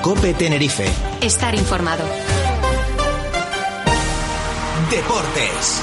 COPE Tenerife. Estar informado. Deportes.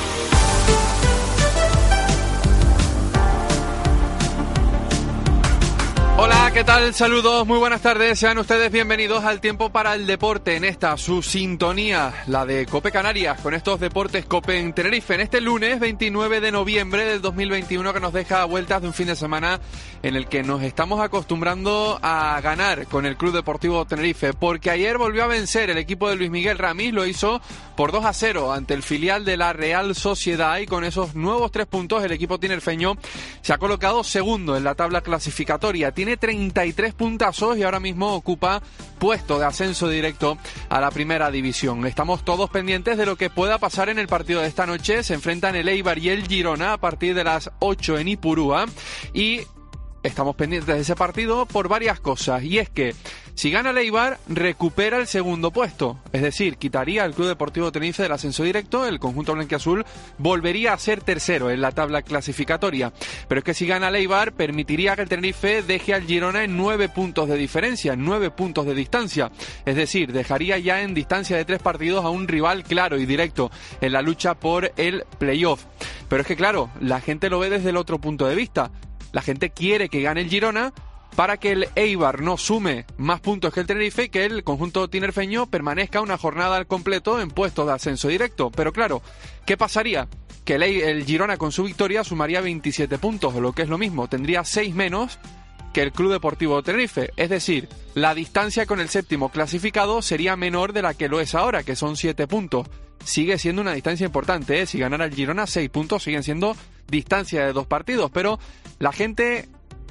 Hola, ¿qué tal? Saludos, muy buenas tardes. Sean ustedes bienvenidos al Tiempo para el Deporte, en esta su sintonía, la de COPE Canarias, con estos deportes COPE en Tenerife, en este lunes 29 de noviembre del 2021, que nos deja vueltas de un fin de semana en el que nos estamos acostumbrando a ganar con el Club Deportivo Tenerife, porque ayer volvió a vencer el equipo de Luis Miguel Ramis, lo hizo por 2-0 ante el filial de la Real Sociedad, y con esos nuevos 3 puntos el equipo tinerfeño se ha colocado segundo en la tabla clasificatoria. Tiene 33 puntazos y ahora mismo ocupa puesto de ascenso directo a la primera división. Estamos todos pendientes de lo que pueda pasar en el partido de esta noche. Se enfrentan el Eibar y el Girona a partir de las 8 en Ipurúa, y estamos pendientes de ese partido por varias cosas, y es que si gana el Eibar, recupera el segundo puesto, es decir, quitaría al Club Deportivo Tenerife del ascenso directo. El conjunto blanquiazul volvería a ser tercero en la tabla clasificatoria, pero es que si gana el Eibar, permitiría que el Tenerife deje al Girona en 9 puntos de diferencia, en 9 puntos de distancia, es decir, dejaría ya en distancia de 3 partidos a un rival claro y directo en la lucha por el playoff. Pero es que claro, la gente lo ve desde el otro punto de vista. La gente quiere que gane el Girona para que el Eibar no sume más puntos que el Tenerife y que el conjunto tinerfeño permanezca una jornada al completo en puestos de ascenso directo. Pero claro, ¿qué pasaría? Que el Girona con su victoria sumaría 27 puntos, o lo que es lo mismo, tendría 6 menos que el Club Deportivo Tenerife. Es decir, la distancia con el séptimo clasificado sería menor de la que lo es ahora, que son 7 puntos. Sigue siendo una distancia importante, ¿eh? Si ganara el Girona, 6 puntos siguen siendo distancia de 2 partidos, pero la gente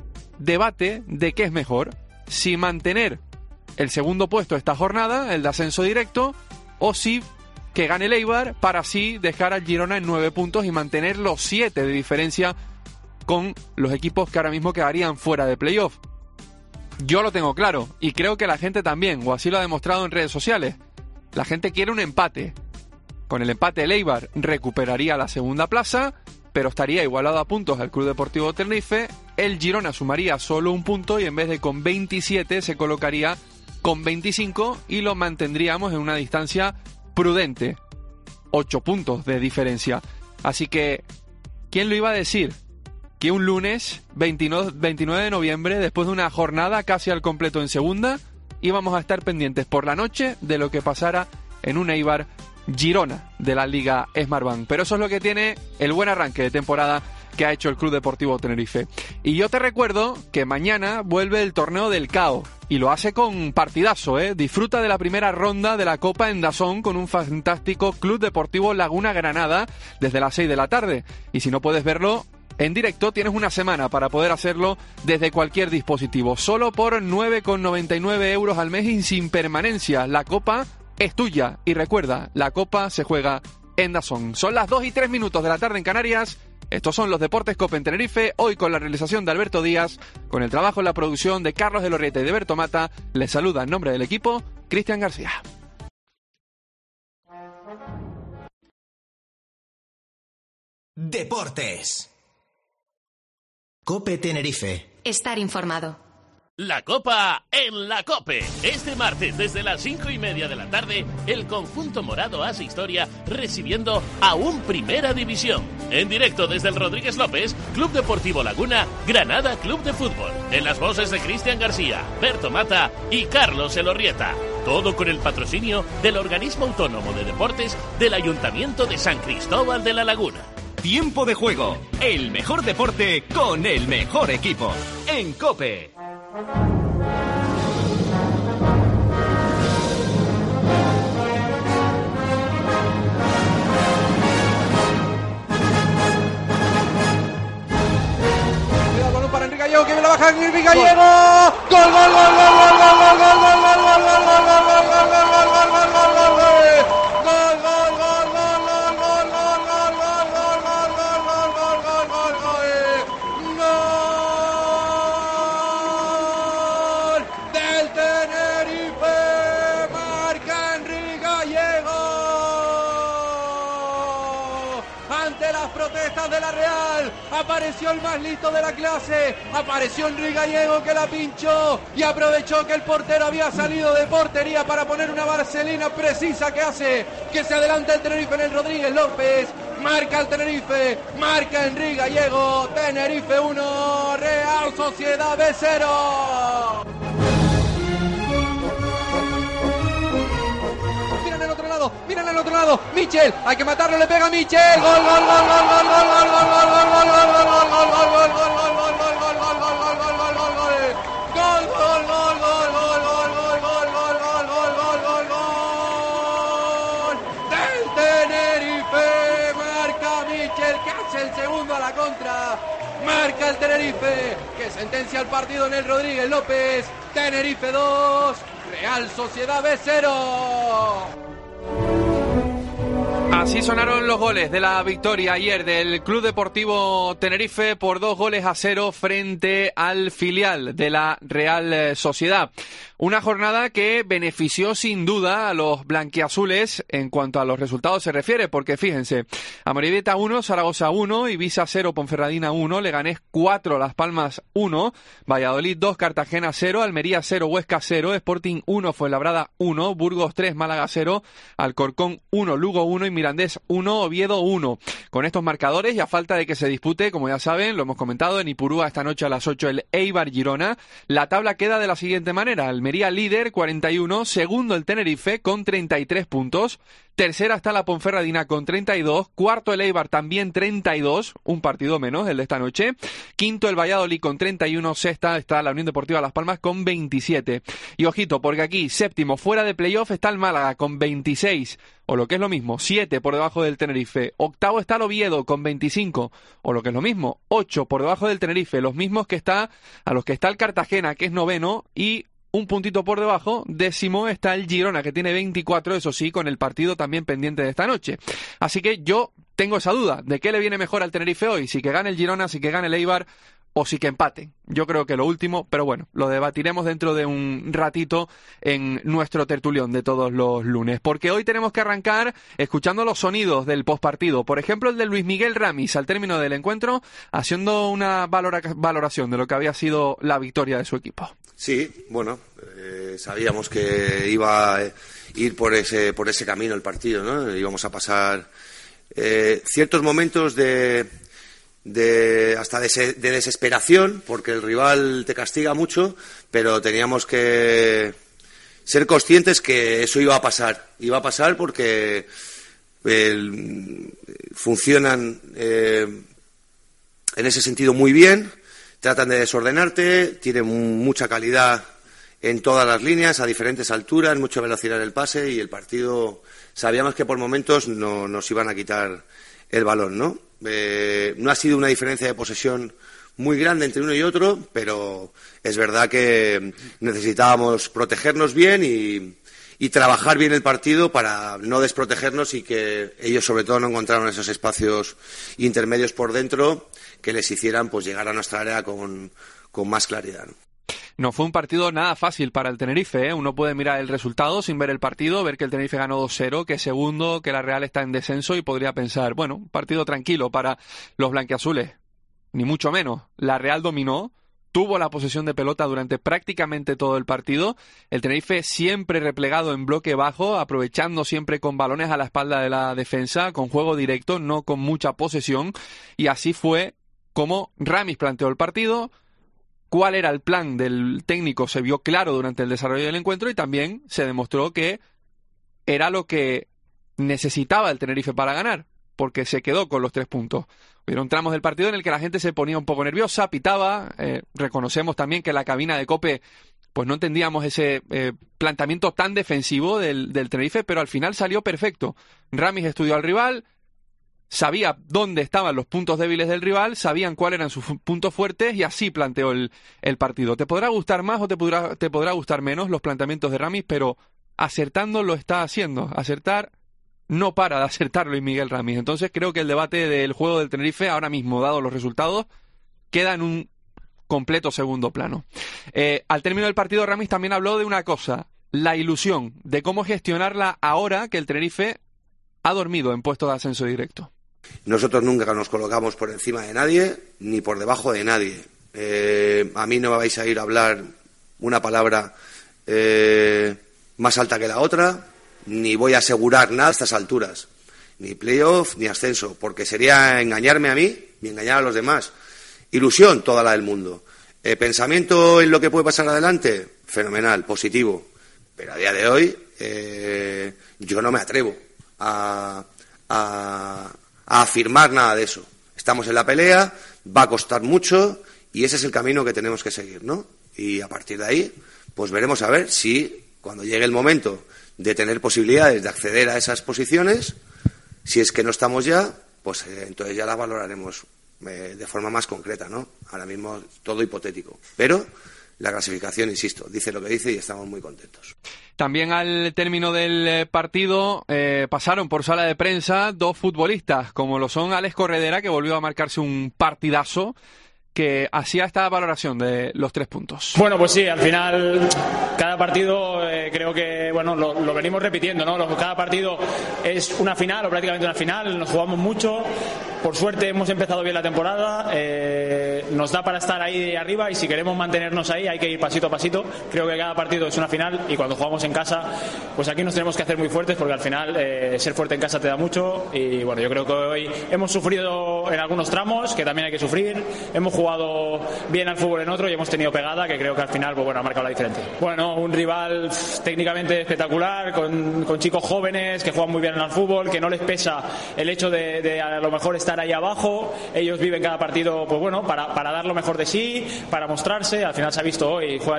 debate de qué es mejor, si mantener el segundo puesto esta jornada, el de ascenso directo, o si que gane el Eibar para así dejar al Girona en 9 puntos y mantener los 7 de diferencia con los equipos que ahora mismo quedarían fuera de playoff. Yo lo tengo claro, y creo que la gente también, o así lo ha demostrado en redes sociales. La gente quiere un empate. Con el empate el Eibar recuperaría la segunda plaza, pero estaría igualado a puntos al Club Deportivo Tenerife. El Girona sumaría solo un punto y en vez de con 27 se colocaría con 25 y lo mantendríamos en una distancia prudente. 8 puntos de diferencia. Así que, ¿quién lo iba a decir? Que un lunes 29 de noviembre, después de una jornada casi al completo en segunda, íbamos a estar pendientes por la noche de lo que pasara en un Eibar Girona de la Liga Smartbank. Pero eso es lo que tiene el buen arranque de temporada que ha hecho el Club Deportivo Tenerife. Y yo te recuerdo que mañana vuelve el torneo del CAO y lo hace con partidazo, ¿eh? Disfruta de la primera ronda de la Copa en DAZN con un fantástico Club Deportivo Laguna Granada desde las 6 de la tarde. Y si no puedes verlo en directo, tienes una semana para poder hacerlo desde cualquier dispositivo. Solo por 9,99 euros al mes y sin permanencia. La Copa es tuya. Y recuerda, la Copa se juega en DAZN. Son las 2:03 de la tarde en Canarias. Estos son los Deportes COPE en Tenerife, hoy con la realización de Alberto Díaz, con el trabajo en la producción de Carlos de Lorrieta y de Berto Mata. Les saluda en nombre del equipo Cristian García. Deportes. COPE Tenerife. Estar informado. La Copa en la COPE. Este martes desde las 5:30 de la tarde, el conjunto morado hace historia recibiendo a un Primera División. En directo desde el Rodríguez López, Club Deportivo Laguna, Granada Club de Fútbol. En las voces de Cristian García, Berto Mata y Carlos Elorrieta. Todo con el patrocinio del Organismo Autónomo de Deportes del Ayuntamiento de San Cristóbal de la Laguna. Tiempo de juego. El mejor deporte con el mejor equipo. En COPE. Cuidado, balón para Enrique Gallego, que viene la baja Enrique Gallego. ¡Gol, gol, gol, gol, gol, gol, gol, gol, gol, gol, gol, gol, gol, gol, gol, Majestad de la Real. Apareció el más listo de la clase. Apareció Enrique Gallego, que la pinchó y aprovechó que el portero había salido de portería para poner una vaselina precisa que hace que se adelante el Tenerife en el Rodríguez López. Marca el Tenerife, marca Enrique Gallego. Tenerife 1, Real Sociedad B 0. Miren al otro lado, Michel, hay que matarlo, le pega Michel, gol, gol, gol, gol, gol, gol, gol, gol, gol, gol, gol, gol, gol, gol, gol, gol, gol, gol, del Tenerife, marca Michel, que hace el segundo a la contra, marca el Tenerife, que sentencia el partido en el Rodríguez López. Tenerife 2, Real Sociedad B 0. Así sonaron los goles de la victoria ayer del Club Deportivo Tenerife por 2-0 frente al filial de la Real Sociedad. Una jornada que benefició sin duda a los blanquiazules en cuanto a los resultados se refiere, porque fíjense, Amorebieta 1, Zaragoza 1, Ibiza 0, Ponferradina 1, Leganés 4, Las Palmas 1, Valladolid 2, Cartagena 0, Almería 0, Huesca 0, Sporting 1, Fuenlabrada 1, Burgos 3, Málaga 0, Alcorcón 1, Lugo 1 y Mirandés 1, Oviedo 1. Con estos marcadores y a falta de que se dispute, como ya saben, lo hemos comentado, en Ipurúa esta noche a las 8 el Eibar Girona, la tabla queda de la siguiente manera: Almería líder, 41, segundo el Tenerife con 33 puntos, tercera está la Ponferradina con 32, cuarto el Eibar también 32, un partido menos el de esta noche, quinto el Valladolid con 31, sexta está la Unión Deportiva Las Palmas con 27. Y ojito, porque aquí séptimo fuera de playoff está el Málaga con 26, o lo que es lo mismo, 7 por debajo del Tenerife. Octavo está el Oviedo con 25, o lo que es lo mismo, 8 por debajo del Tenerife, los mismos que está a los que está el Cartagena, que es noveno, y un puntito por debajo, décimo, está el Girona, que tiene 24, eso sí, con el partido también pendiente de esta noche. Así que yo tengo esa duda de qué le viene mejor al Tenerife hoy, si que gane el Girona, si que gane el Eibar o si que empate. Yo creo que lo último, pero bueno, lo debatiremos dentro de un ratito en nuestro tertulión de todos los lunes, porque hoy tenemos que arrancar escuchando los sonidos del postpartido. Por ejemplo, el de Luis Miguel Ramis al término del encuentro, haciendo una valoración de lo que había sido la victoria de su equipo. Sí, bueno, sabíamos que iba a ir por ese camino el partido, ¿no? Íbamos a pasar ciertos momentos de desesperación, porque el rival te castiga mucho, pero teníamos que ser conscientes que eso iba a pasar porque funcionan en ese sentido muy bien, tratan de desordenarte, tienen mucha calidad en todas las líneas, a diferentes alturas, mucha velocidad en el pase, y el partido sabíamos que por momentos no nos iban a quitar el balón, ¿no? No ha sido una diferencia de posesión muy grande entre uno y otro, pero es verdad que necesitábamos protegernos bien y trabajar bien el partido para no desprotegernos y que ellos sobre todo no encontraron esos espacios intermedios por dentro que les hicieran pues llegar a nuestra área con más claridad, ¿no? No fue un partido nada fácil para el Tenerife, ¿eh? Uno puede mirar el resultado sin ver el partido, ver que el Tenerife ganó 2-0, que es segundo, que la Real está en descenso y podría pensar, bueno, un partido tranquilo para los blanquiazules. Ni mucho menos. La Real dominó, tuvo la posesión de pelota durante prácticamente todo el partido. El Tenerife siempre replegado en bloque bajo, aprovechando siempre con balones a la espalda de la defensa, con juego directo, no con mucha posesión. Y así fue como Ramis planteó el partido. Cuál era el plan del técnico se vio claro durante el desarrollo del encuentro y también se demostró que era lo que necesitaba el Tenerife para ganar, porque se quedó con los 3 puntos. Hubieron tramos del partido en el que la gente se ponía un poco nerviosa, pitaba. Reconocemos también que en la cabina de COPE pues no entendíamos ese planteamiento tan defensivo del Tenerife, pero al final salió perfecto. Ramis estudió al rival, sabía dónde estaban los puntos débiles del rival, sabían cuáles eran sus puntos fuertes y así planteó el partido. Te podrá gustar más o te podrá gustar menos los planteamientos de Ramis, pero acertando lo está haciendo. Acertar no para de acertar Luis Miguel Ramis. Entonces creo que el debate del juego del Tenerife ahora mismo, dado los resultados, queda en un completo segundo plano. Al término del partido Ramis también habló de una cosa, la ilusión de cómo gestionarla ahora que el Tenerife ha dormido en puesto de ascenso directo. Nosotros nunca nos colocamos por encima de nadie ni por debajo de nadie. A mí no me vais a ir a hablar una palabra más alta que la otra, ni voy a asegurar nada a estas alturas, ni playoff ni ascenso, porque sería engañarme a mí y engañar a los demás. Ilusión toda la del mundo. Pensamiento en lo que puede pasar adelante, fenomenal, positivo. Pero a día de hoy yo no me atrevo a afirmar nada de eso. Estamos en la pelea, va a costar mucho y ese es el camino que tenemos que seguir, ¿no? Y a partir de ahí, pues veremos a ver si cuando llegue el momento de tener posibilidades de acceder a esas posiciones, si es que no estamos ya, pues entonces ya las valoraremos de forma más concreta, ¿no? Ahora mismo todo hipotético. Pero la clasificación, insisto, dice lo que dice y estamos muy contentos. También al término del partido pasaron por sala de prensa dos futbolistas, como lo son Alex Corredera, que volvió a marcarse un partidazo, que hacía esta valoración de los 3 puntos. Bueno, pues sí, al final cada partido creo que lo venimos repitiendo, ¿no? Cada partido es una final o prácticamente una final, nos jugamos mucho. Por suerte hemos empezado bien la temporada, nos da para estar ahí arriba y si queremos mantenernos ahí hay que ir pasito a pasito. Creo que cada partido es una final y cuando jugamos en casa, pues aquí nos tenemos que hacer muy fuertes porque al final ser fuerte en casa te da mucho y bueno, yo creo que hoy hemos sufrido en algunos tramos, que también hay que sufrir, hemos jugado bien al fútbol en otro y hemos tenido pegada, que creo que al final ha marcado la diferencia. Bueno, un rival técnicamente espectacular, con chicos jóvenes que juegan muy bien al fútbol, que no les pesa el hecho de a lo mejor estar ahí abajo. Ellos viven cada partido para dar lo mejor de sí, para mostrarse. Al final se ha visto hoy, juegan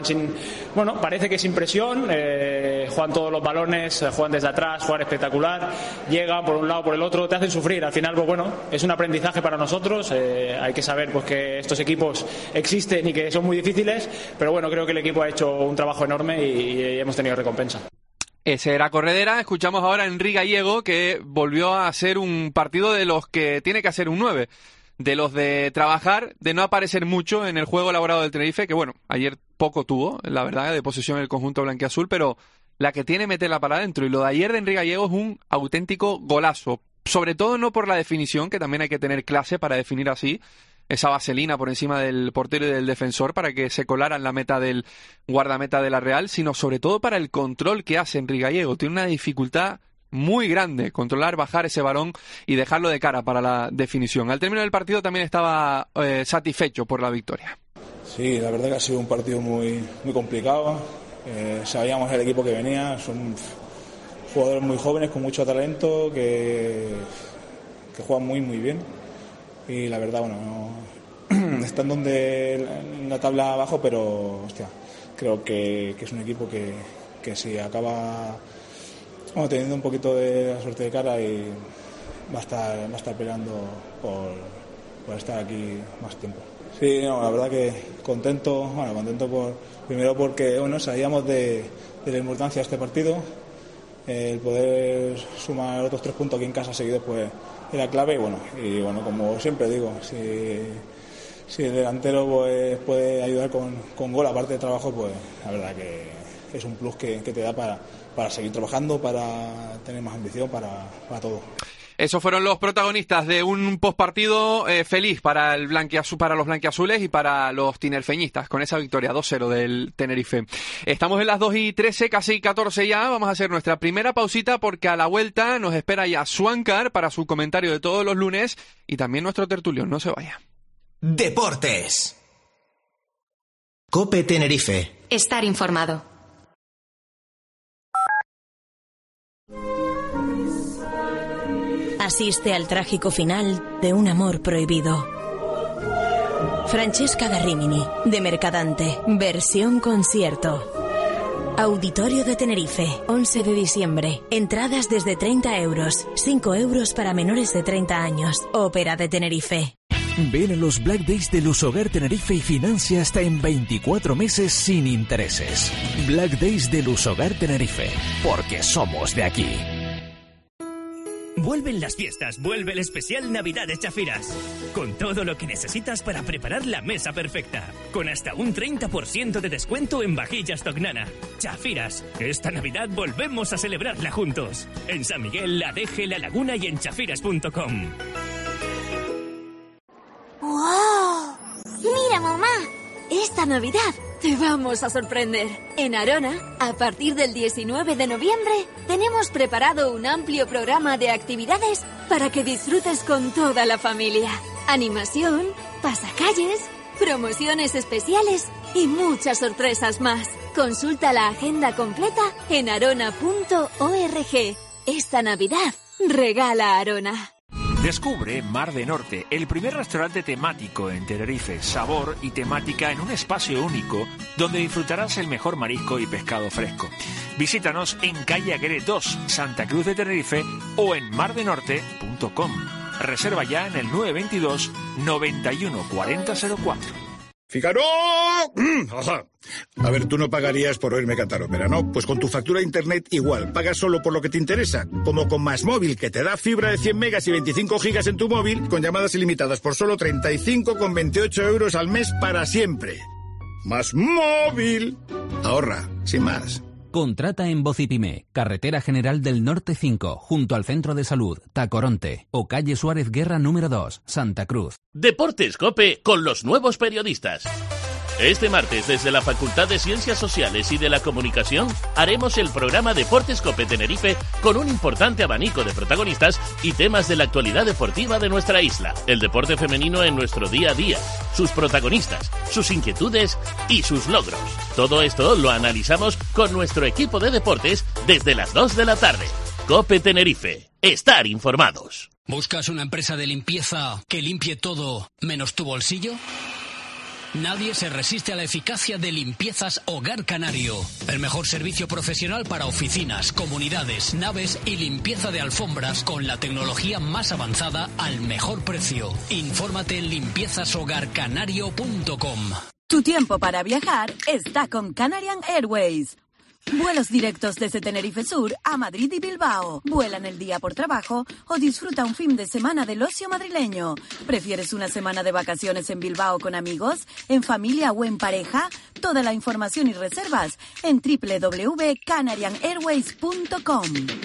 parece que sin presión, juegan todos los balones, juegan desde atrás, juegan espectacular, llegan por un lado, por el otro, te hacen sufrir. Al final es un aprendizaje para nosotros, hay que saber que estos equipos existen y que son muy difíciles, pero creo que el equipo ha hecho un trabajo enorme y hemos tenido recompensa. Ese era Corredera. Escuchamos ahora a Enrique Gallego, que volvió a hacer un partido de los que tiene que hacer un 9, de los de trabajar, de no aparecer mucho en el juego elaborado del Tenerife, que ayer poco tuvo, la verdad, de posesión en el conjunto blanquiazul, pero la que tiene meterla para adentro. Y lo de ayer de Enrique Gallego es un auténtico golazo, sobre todo no por la definición, que también hay que tener clase para definir así, esa vaselina por encima del portero y del defensor para que se colara en la meta del guardameta de la Real, sino sobre todo para el control que hace Enrique Gallego. Tiene una dificultad muy grande controlar, bajar ese balón y dejarlo de cara para la definición. Al término del partido también estaba satisfecho por la victoria. Sí, la verdad que ha sido un partido muy, muy complicado. Sabíamos el equipo que venía, son jugadores muy jóvenes con mucho talento que juegan muy muy bien. Y la verdad, están en la tabla abajo, pero creo que es un equipo que si acaba teniendo un poquito de la suerte de cara y va a estar peleando por estar aquí más tiempo. Sí, la verdad que contento primero porque sabíamos de la importancia de este partido, el poder sumar otros 3 puntos aquí en casa seguidos pues era clave y como siempre digo, si el delantero pues puede ayudar con gol aparte de trabajo, pues la verdad que es un plus que te da para seguir trabajando, para tener más ambición, para todo. Esos fueron los protagonistas de un postpartido feliz para los blanquiazules y para los tinerfeñistas, con esa victoria 2-0 del Tenerife. Estamos en las 2:13, casi 14 ya. Vamos a hacer nuestra primera pausita porque a la vuelta nos espera ya Suancar para su comentario de todos los lunes y también nuestro tertulión. No se vaya. Deportes. COPE Tenerife. Estar informado. Asiste al trágico final de un amor prohibido. Francesca Garrimini, de Mercadante, versión concierto. Auditorio de Tenerife, 11 de diciembre. Entradas desde 30 euros, 5 euros para menores de 30 años. Ópera de Tenerife. Ven a los Black Days de Lusogar Tenerife y financia hasta en 24 meses sin intereses. Black Days de Lusogar Tenerife, porque somos de aquí. Vuelven las fiestas, vuelve el especial Navidad de Chafiras. Con todo lo que necesitas para preparar la mesa perfecta. Con hasta un 30% de descuento en vajillas Tognana. Chafiras, esta Navidad volvemos a celebrarla juntos. En San Miguel, La Deje, La Laguna y en chafiras.com. Mira, mamá. Esta Navidad te vamos a sorprender. En Arona, a partir del 19 de noviembre, tenemos preparado un amplio programa de actividades para que disfrutes con toda la familia. Animación, pasacalles, promociones especiales y muchas sorpresas más. Consulta la agenda completa en arona.org. Esta Navidad, regala Arona. Descubre Mar de Norte, el primer restaurante temático en Tenerife. Sabor y temática en un espacio único donde disfrutarás el mejor marisco y pescado fresco. Visítanos en calle Aguirre 2, Santa Cruz de Tenerife o en mardenorte.com. Reserva ya en el 922 91 40 04. ¡Fíjaro! A ver, tú no pagarías por oírme cantar ópera, ¿no? Pues con tu factura de internet igual, pagas solo por lo que te interesa. Como con Más Móvil, que te da fibra de 100 megas y 25 gigas en tu móvil, con llamadas ilimitadas por solo 35,28 euros al mes para siempre. Más Móvil. Ahorra, sin más. Contrata en Vocipime, Carretera General del Norte 5, junto al Centro de Salud, Tacoronte, o calle Suárez Guerra número 2, Santa Cruz. Deportes COPE con los nuevos periodistas. Este martes, desde la Facultad de Ciencias Sociales y de la Comunicación, haremos el programa Deportes COPE Tenerife con un importante abanico de protagonistas y temas de la actualidad deportiva de nuestra isla. El deporte femenino en nuestro día a día, sus protagonistas, sus inquietudes y sus logros. Todo esto lo analizamos con nuestro equipo de deportes desde las 2 de la tarde. COPE Tenerife. Estar informados. ¿Buscas una empresa de limpieza que limpie todo menos tu bolsillo? Nadie se resiste a la eficacia de Limpiezas Hogar Canario. El mejor servicio profesional para oficinas, comunidades, naves y limpieza de alfombras con la tecnología más avanzada al mejor precio. Infórmate en limpiezashogarcanario.com. Tu tiempo para viajar está con Canarian Airways. Vuelos directos desde Tenerife Sur a Madrid y Bilbao. Vuela en el día por trabajo o disfruta un fin de semana del ocio madrileño. ¿Prefieres una semana de vacaciones en Bilbao con amigos, en familia o en pareja? Toda la información y reservas en www.canarianairways.com.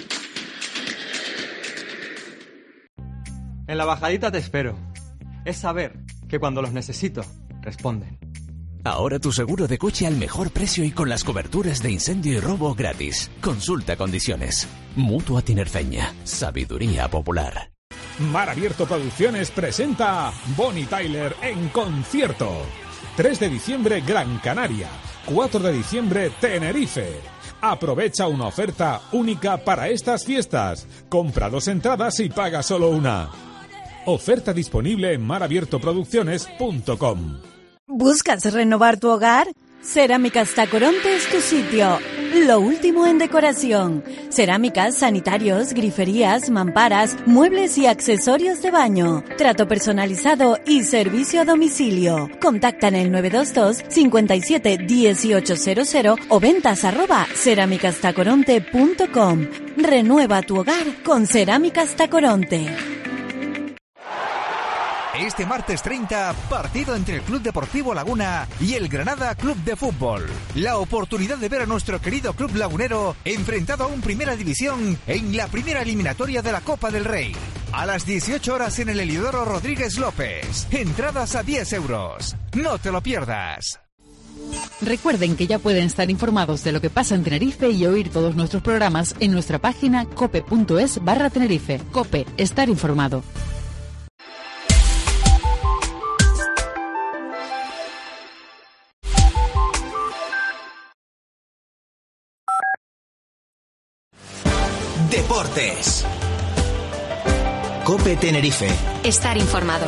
En la bajadita te espero. Es saber que cuando los necesito, responden. Ahora tu seguro de coche al mejor precio y con las coberturas de incendio y robo gratis. Consulta condiciones. Mutua Tinerfeña. Sabiduría popular. Mar Abierto Producciones presenta Bonnie Tyler en concierto. 3 de diciembre Gran Canaria. 4 de diciembre Tenerife. Aprovecha una oferta única para estas fiestas. Compra 2 entradas y paga solo una. Oferta disponible en marabiertoproducciones.com. ¿Buscas renovar tu hogar? Cerámicas Tacoronte es tu sitio. Lo último en decoración. Cerámicas, sanitarios, griferías, mamparas, muebles y accesorios de baño. Trato personalizado y servicio a domicilio. Contacta en el 922 57 1800 o ventas@cerámicastacoronte.com. Renueva tu hogar con Cerámicas Tacoronte. Este martes 30, partido entre el Club Deportivo Laguna y el Granada Club de Fútbol. La oportunidad de ver a nuestro querido club lagunero enfrentado a un Primera División en la primera eliminatoria de la Copa del Rey. A las 18 horas en el Heliodoro Rodríguez López. Entradas a 10 euros. No te lo pierdas. Recuerden que ya pueden estar informados de lo que pasa en Tenerife y oír todos nuestros programas en nuestra página cope.es/Tenerife. Cope, estar informado. Deportes. COPE Tenerife. Estar informado.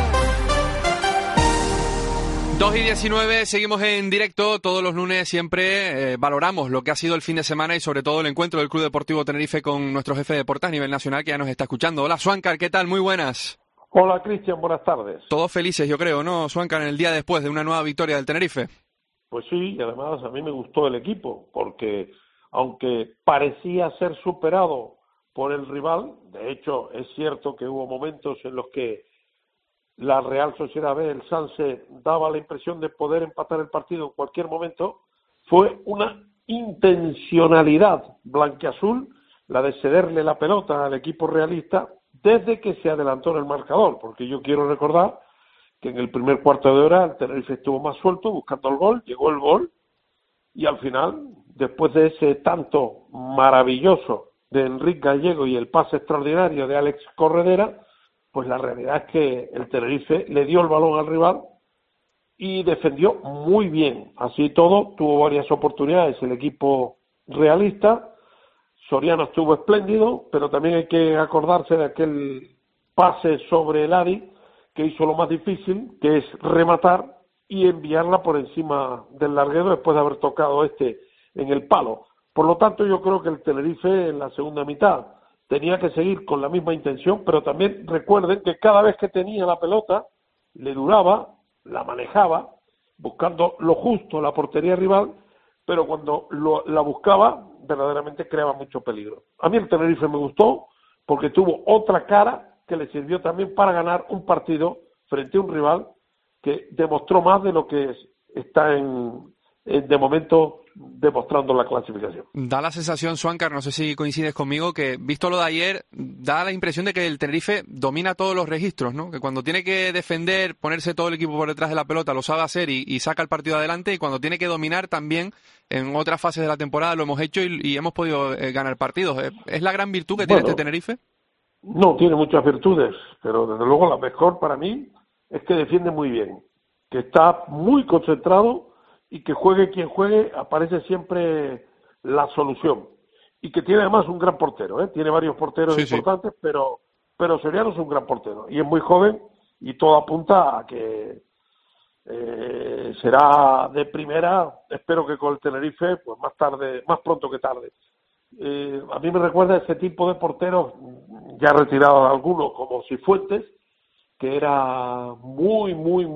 2:19, seguimos en directo. Todos los lunes siempre valoramos lo que ha sido el fin de semana y sobre todo el encuentro del Club Deportivo Tenerife con nuestro jefe de deportes a nivel nacional que ya nos está escuchando. Hola, Swankar, ¿qué tal? Muy buenas. Hola, Cristian, buenas tardes. Todos felices, yo creo, ¿no, Swankar, en el día después de una nueva victoria del Tenerife? Pues sí, y además a mí me gustó el equipo, porque aunque parecía ser superado por el rival, de hecho es cierto que hubo momentos en los que la Real Sociedad B, el Sanse, daba la impresión de poder empatar el partido en cualquier momento. Fue una intencionalidad blanquiazul la de cederle la pelota al equipo realista desde que se adelantó en el marcador, porque yo quiero recordar que en el primer cuarto de hora el Tenerife estuvo más suelto buscando el gol, llegó el gol y al final, después de ese tanto maravilloso de Enrique Gallego y el pase extraordinario de Alex Corredera, pues la realidad es que el Tenerife le dio el balón al rival y defendió muy bien. Así todo, tuvo varias oportunidades el equipo realista. Soriano estuvo espléndido, pero también hay que acordarse de aquel pase sobre el Adi que hizo lo más difícil, que es rematar y enviarla por encima del larguero después de haber tocado en el palo. Por lo tanto, yo creo que el Tenerife en la segunda mitad tenía que seguir con la misma intención, pero también recuerden que cada vez que tenía la pelota, le duraba, la manejaba, buscando lo justo la portería rival, pero cuando la buscaba, verdaderamente creaba mucho peligro. A mí el Tenerife me gustó porque tuvo otra cara que le sirvió también para ganar un partido frente a un rival que demostró más de lo que está de momento demostrando la clasificación. Da la sensación, Swankar, no sé si coincides conmigo, que visto lo de ayer, da la impresión de que el Tenerife domina todos los registros, ¿no? Que cuando tiene que defender, ponerse todo el equipo por detrás de la pelota, lo sabe hacer y saca el partido adelante, y cuando tiene que dominar también, en otras fases de la temporada lo hemos hecho y hemos podido ganar partidos. ¿Es la gran virtud que tiene este Tenerife? No, tiene muchas virtudes, pero desde luego la mejor para mí es que defiende muy bien, que está muy concentrado y que juegue quien juegue, aparece siempre la solución. Y que tiene además un gran portero, tiene varios porteros importantes, pero Soriano es un gran portero. Y es muy joven y todo apunta a que será de primera, espero que con el Tenerife, pues más pronto que tarde. A mí me recuerda ese tipo de porteros, ya retirados algunos, como Cifuentes, que era muy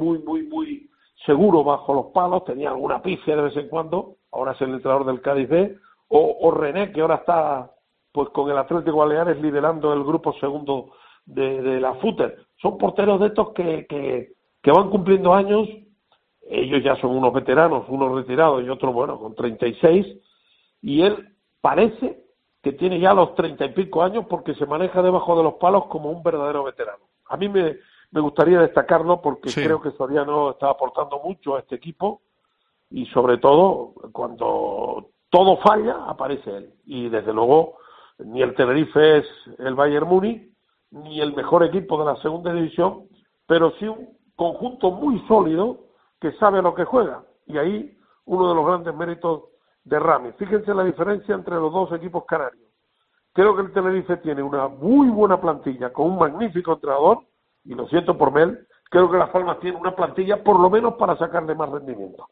seguro bajo los palos, tenía alguna pifia de vez en cuando, ahora es el entrenador del Cádiz B, o René, que ahora está pues con el Atlético Baleares liderando el grupo segundo de la Fúter. Son porteros de estos que van cumpliendo años, ellos ya son unos veteranos, unos retirados y otros, bueno, con 36, y él parece que tiene ya los 30 y pico años porque se maneja debajo de los palos como un verdadero veterano. A mí me gustaría destacarlo porque creo que Soriano está aportando mucho a este equipo y sobre todo cuando todo falla aparece él. Y desde luego ni el Tenerife es el Bayern Múnich ni el mejor equipo de la segunda división, pero sí un conjunto muy sólido que sabe a lo que juega. Y ahí uno de los grandes méritos de Rami. Fíjense la diferencia entre los dos equipos canarios. Creo que el Tenerife tiene una muy buena plantilla con un magnífico entrenador, y lo siento por Mel, creo que Las Palmas tiene una plantilla por lo menos para sacarle más rendimiento.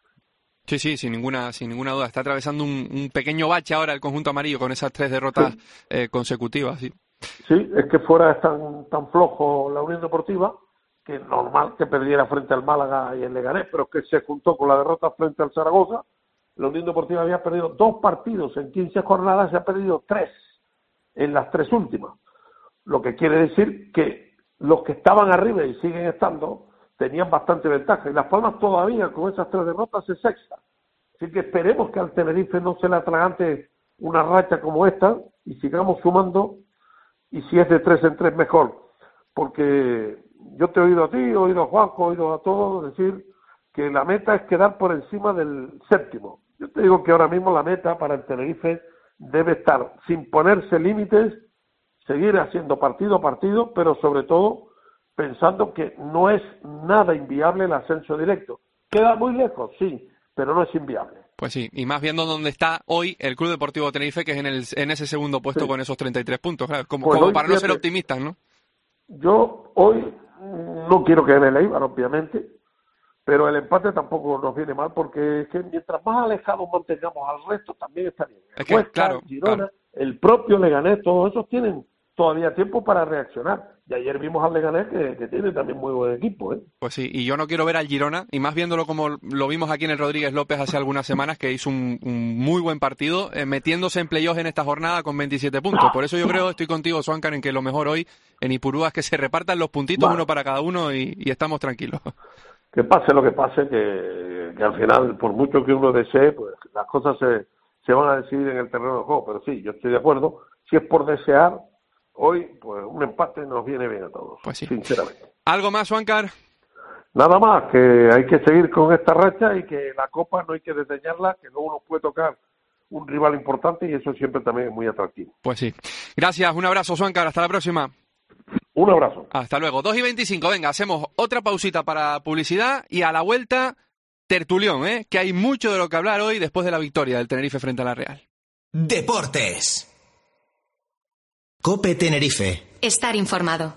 Sí, sin ninguna duda. Está atravesando un pequeño bache ahora el conjunto amarillo con esas 3 derrotas consecutivas. Sí, es que fuera es tan flojo la Unión Deportiva que es normal que perdiera frente al Málaga y el Leganés, pero que se juntó con la derrota frente al Zaragoza. La Unión Deportiva había perdido 2 partidos en 15 jornadas, se ha perdido 3 en las 3 últimas. Lo que quiere decir que los que estaban arriba y siguen estando tenían bastante ventaja. Y Las Palmas todavía con esas 3 derrotas es sexta. Así que esperemos que al Tenerife no se le atragante una racha como esta y sigamos sumando. Y si es de 3 en 3 mejor. Porque yo te he oído a ti, he oído a Juanjo, he oído a todos decir que la meta es quedar por encima del 7º. Yo te digo que ahora mismo la meta para el Tenerife debe estar sin ponerse límites, seguir haciendo partido a partido, pero sobre todo pensando que no es nada inviable el ascenso directo. Queda muy lejos, sí, pero no es inviable. Pues sí, y más viendo dónde está hoy el Club Deportivo Tenerife, que es en ese segundo puesto con esos 33 puntos, claro, como para no ser optimistas, ¿no? Yo hoy no quiero que gane el Eibar, obviamente, pero el empate tampoco nos viene mal porque es que mientras más alejados mantengamos al resto también está bien. Es que, Huesca, Girona, el propio Leganés, todos esos tienen todavía tiempo para reaccionar. Y ayer vimos al Leganés que tiene también muy buen equipo, ¿eh? Pues sí, y yo no quiero ver al Girona, y más viéndolo como lo vimos aquí en el Rodríguez López hace algunas semanas, que hizo un muy buen partido, metiéndose en playoff en esta jornada con 27 puntos. Por eso yo creo, estoy contigo, Swankar, en que lo mejor hoy en Ipurúa es que se repartan los puntitos, uno para cada uno, y estamos tranquilos. Que pase lo que pase, que al final, por mucho que uno desee, pues las cosas se van a decidir en el terreno de juego. Pero sí, yo estoy de acuerdo. Si es por desear, hoy pues un empate nos viene bien a todos, pues sí, sinceramente. ¿Algo más, Swankar? nada más, que hay que seguir con esta racha y que la Copa no hay que desdeñarla, que luego nos puede tocar un rival importante y eso siempre también es muy atractivo. Pues sí. Gracias, un abrazo, Suáncar, hasta la próxima. Un abrazo. Hasta luego. 2:25, venga, hacemos otra pausita para publicidad y a la vuelta, tertulión, que hay mucho de lo que hablar hoy después de la victoria del Tenerife frente a la Real. Deportes. COPE Tenerife. Estar informado.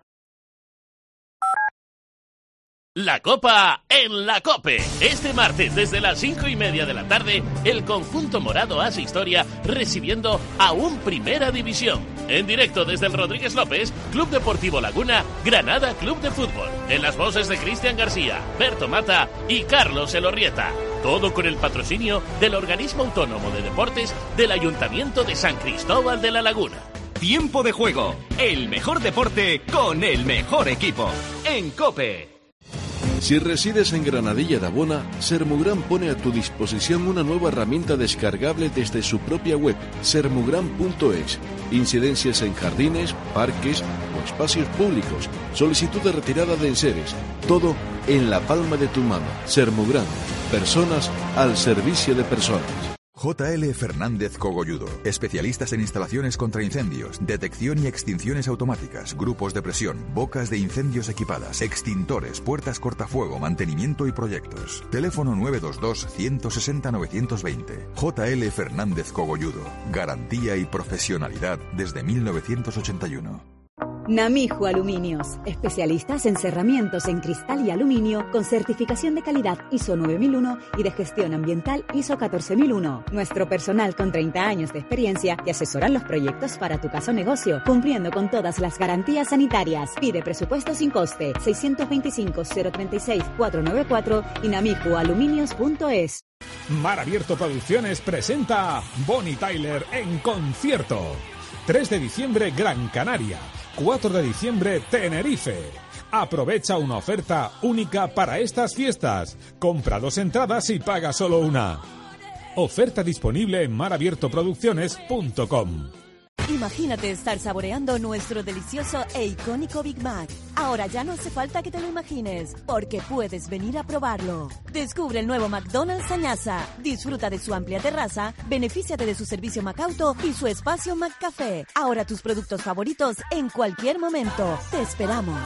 La Copa en la COPE. Este martes desde las 5:30 de la tarde, el conjunto morado hace historia recibiendo a un Primera División. En directo desde el Rodríguez López, Club Deportivo Laguna, Granada Club de Fútbol. En las voces de Cristian García, Berto Mata y Carlos Elorrieta. Todo con el patrocinio del Organismo Autónomo de Deportes del Ayuntamiento de San Cristóbal de la Laguna. Tiempo de juego. El mejor deporte con el mejor equipo. En COPE. Si resides en Granadilla de Abona, Sermugran pone a tu disposición una nueva herramienta descargable desde su propia web, sermugran.es. Incidencias en jardines, parques o espacios públicos, solicitud de retirada de enseres, todo en la palma de tu mano. Sermugran, personas al servicio de personas. JL Fernández Cogolludo, especialistas en instalaciones contra incendios, detección y extinciones automáticas, grupos de presión, bocas de incendios equipadas, extintores, puertas cortafuego, mantenimiento y proyectos. Teléfono 922-160-920. JL Fernández Cogolludo, garantía y profesionalidad desde 1981. Namijo Aluminios, especialistas en cerramientos en cristal y aluminio con certificación de calidad ISO 9001 y de gestión ambiental ISO 14001. Nuestro personal con 30 años de experiencia te asesora los proyectos para tu casa o negocio, cumpliendo con todas las garantías sanitarias. Pide presupuesto sin coste, 625-036-494 y namijoaluminios.es. Mar Abierto Producciones presenta Bonnie Tyler en concierto. 3 de diciembre Gran Canaria, 4 de diciembre Tenerife. Aprovecha una oferta única para estas fiestas. Compra 2 entradas y paga solo una. Oferta disponible en marabiertoproducciones.com. Imagínate estar saboreando nuestro delicioso e icónico Big Mac. Ahora ya no hace falta que te lo imagines, porque puedes venir a probarlo. Descubre el nuevo McDonald's Añaza. Disfruta de su amplia terraza, benefíciate de su servicio McAuto y su espacio McCafé. Ahora tus productos favoritos en cualquier momento. Te esperamos.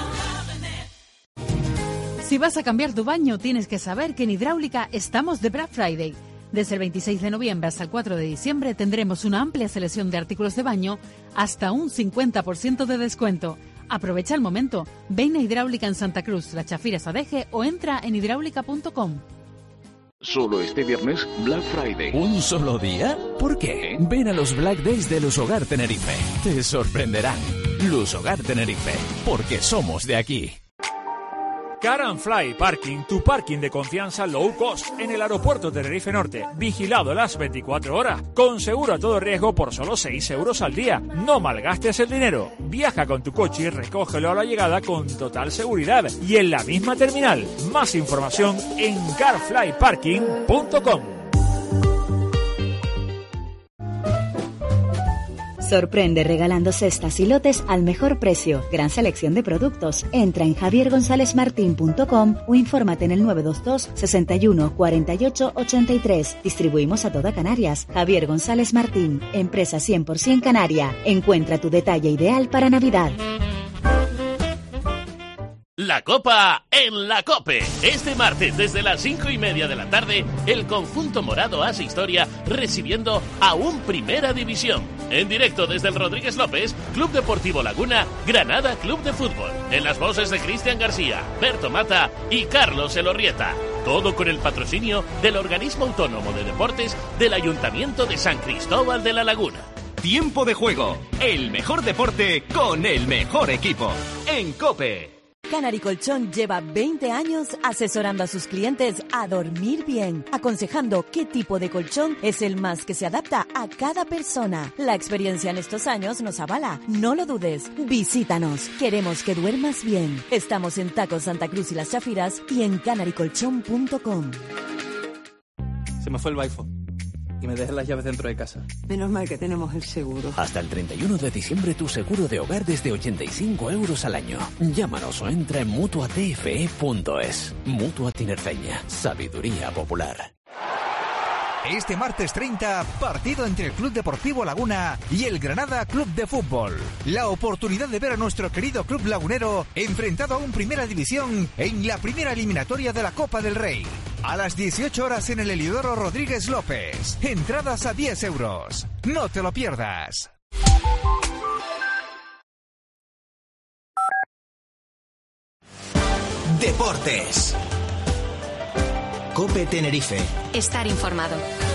Si vas a cambiar tu baño, tienes que saber que en Hidráulica estamos de Black Friday. Desde el 26 de noviembre hasta el 4 de diciembre tendremos una amplia selección de artículos de baño hasta un 50% de descuento. Aprovecha el momento. Ven a Hidráulica en Santa Cruz, Las Chafiras Adeje o entra en hidráulica.com. Solo este viernes, Black Friday. ¿Un solo día? ¿Por qué? Ven a los Black Days de Lushogar Tenerife. Te sorprenderán. Lushogar Tenerife, porque somos de aquí. Car and Fly Parking, tu parking de confianza low cost en el aeropuerto Tenerife Norte, vigilado las 24 horas, con seguro a todo riesgo por solo 6 euros al día. No malgastes el dinero. Viaja con tu coche y recógelo a la llegada con total seguridad y en la misma terminal. Más información en carflyparking.com. Sorprende regalando cestas y lotes al mejor precio. Gran selección de productos. Entra en javiergonzalezmartin.com o infórmate en el 922 61 48 83. Distribuimos a toda Canarias. Javier González Martín, empresa 100% canaria. Encuentra tu detalle ideal para Navidad. La Copa en la COPE. Este martes desde las 5:30 de la tarde, el conjunto morado hace historia recibiendo a un Primera División. En directo desde el Rodríguez López, Club Deportivo Laguna, Granada Club de Fútbol. En las voces de Cristian García, Berto Mata y Carlos Elorrieta. Todo con el patrocinio del Organismo Autónomo de Deportes del Ayuntamiento de San Cristóbal de la Laguna. Tiempo de juego. El mejor deporte con el mejor equipo. En COPE. Canary Colchón lleva 20 años asesorando a sus clientes a dormir bien, aconsejando qué tipo de colchón es el más que se adapta a cada persona. La experiencia en estos años nos avala. No lo dudes. Visítanos. Queremos que duermas bien. Estamos en Tacos Santa Cruz y Las Chafiras y en canarycolchón.com. Se me fue el iPhone. y me dejes las llaves dentro de casa. Menos mal que tenemos el seguro. Hasta el 31 de diciembre tu seguro de hogar desde 85 € al año. Llámanos o entra en mutuatfe.es. Mutua Tinerfeña. Sabiduría popular. Este martes 30, partido entre el Club Deportivo Laguna y el Granada Club de Fútbol. La oportunidad de ver a nuestro querido club lagunero enfrentado a un Primera División en la primera eliminatoria de la Copa del Rey. A las 18 horas en el Heliodoro Rodríguez López. Entradas a 10 €. No te lo pierdas. Deportes. COPE Tenerife. Estar informado.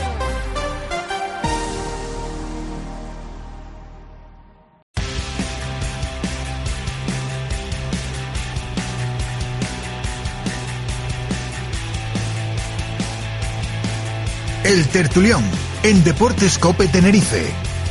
El Tertulión, en Deportes COPE Tenerife.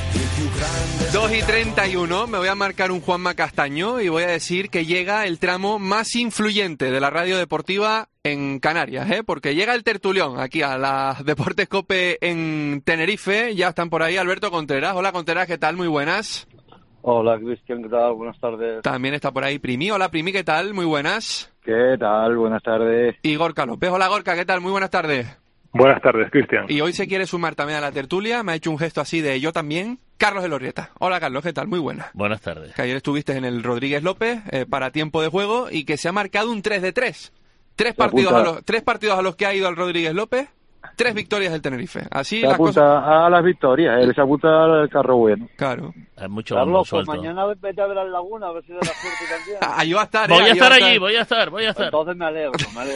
2:31, me voy a marcar un Juanma Castaño y voy a decir que llega el tramo más influyente de la radio deportiva en Canarias, porque llega el Tertulión aquí a las Deportes COPE en Tenerife. Ya están por ahí Alberto Contreras. Hola Contreras, ¿qué tal? Muy buenas. Hola Cristian, ¿qué tal? Buenas tardes. También está por ahí Primi. Hola Primi, ¿qué tal? Muy buenas. ¿Qué tal? Buenas tardes. Y Gorka López. Hola Gorka, ¿qué tal? Muy buenas tardes. Buenas tardes, Cristian. Y hoy se quiere sumar también a la tertulia, me ha hecho un gesto así de yo también, Carlos Elorrieta. Hola Carlos, ¿qué tal? Muy buena. Buenas tardes. Que ayer estuviste en el Rodríguez López para tiempo de juego y que se ha marcado un 3-3. Tres partidos a los que ha ido al Rodríguez López, 3 victorias del Tenerife. Así se las apunta cosas... a las victorias, él se apunta al carro bueno. Claro. Hay mucho Carlos, pues mañana vete a ver al Laguna, a ver si de la suerte también. Ahí va a estar, voy a estar allí, voy a estar. Entonces me alegro.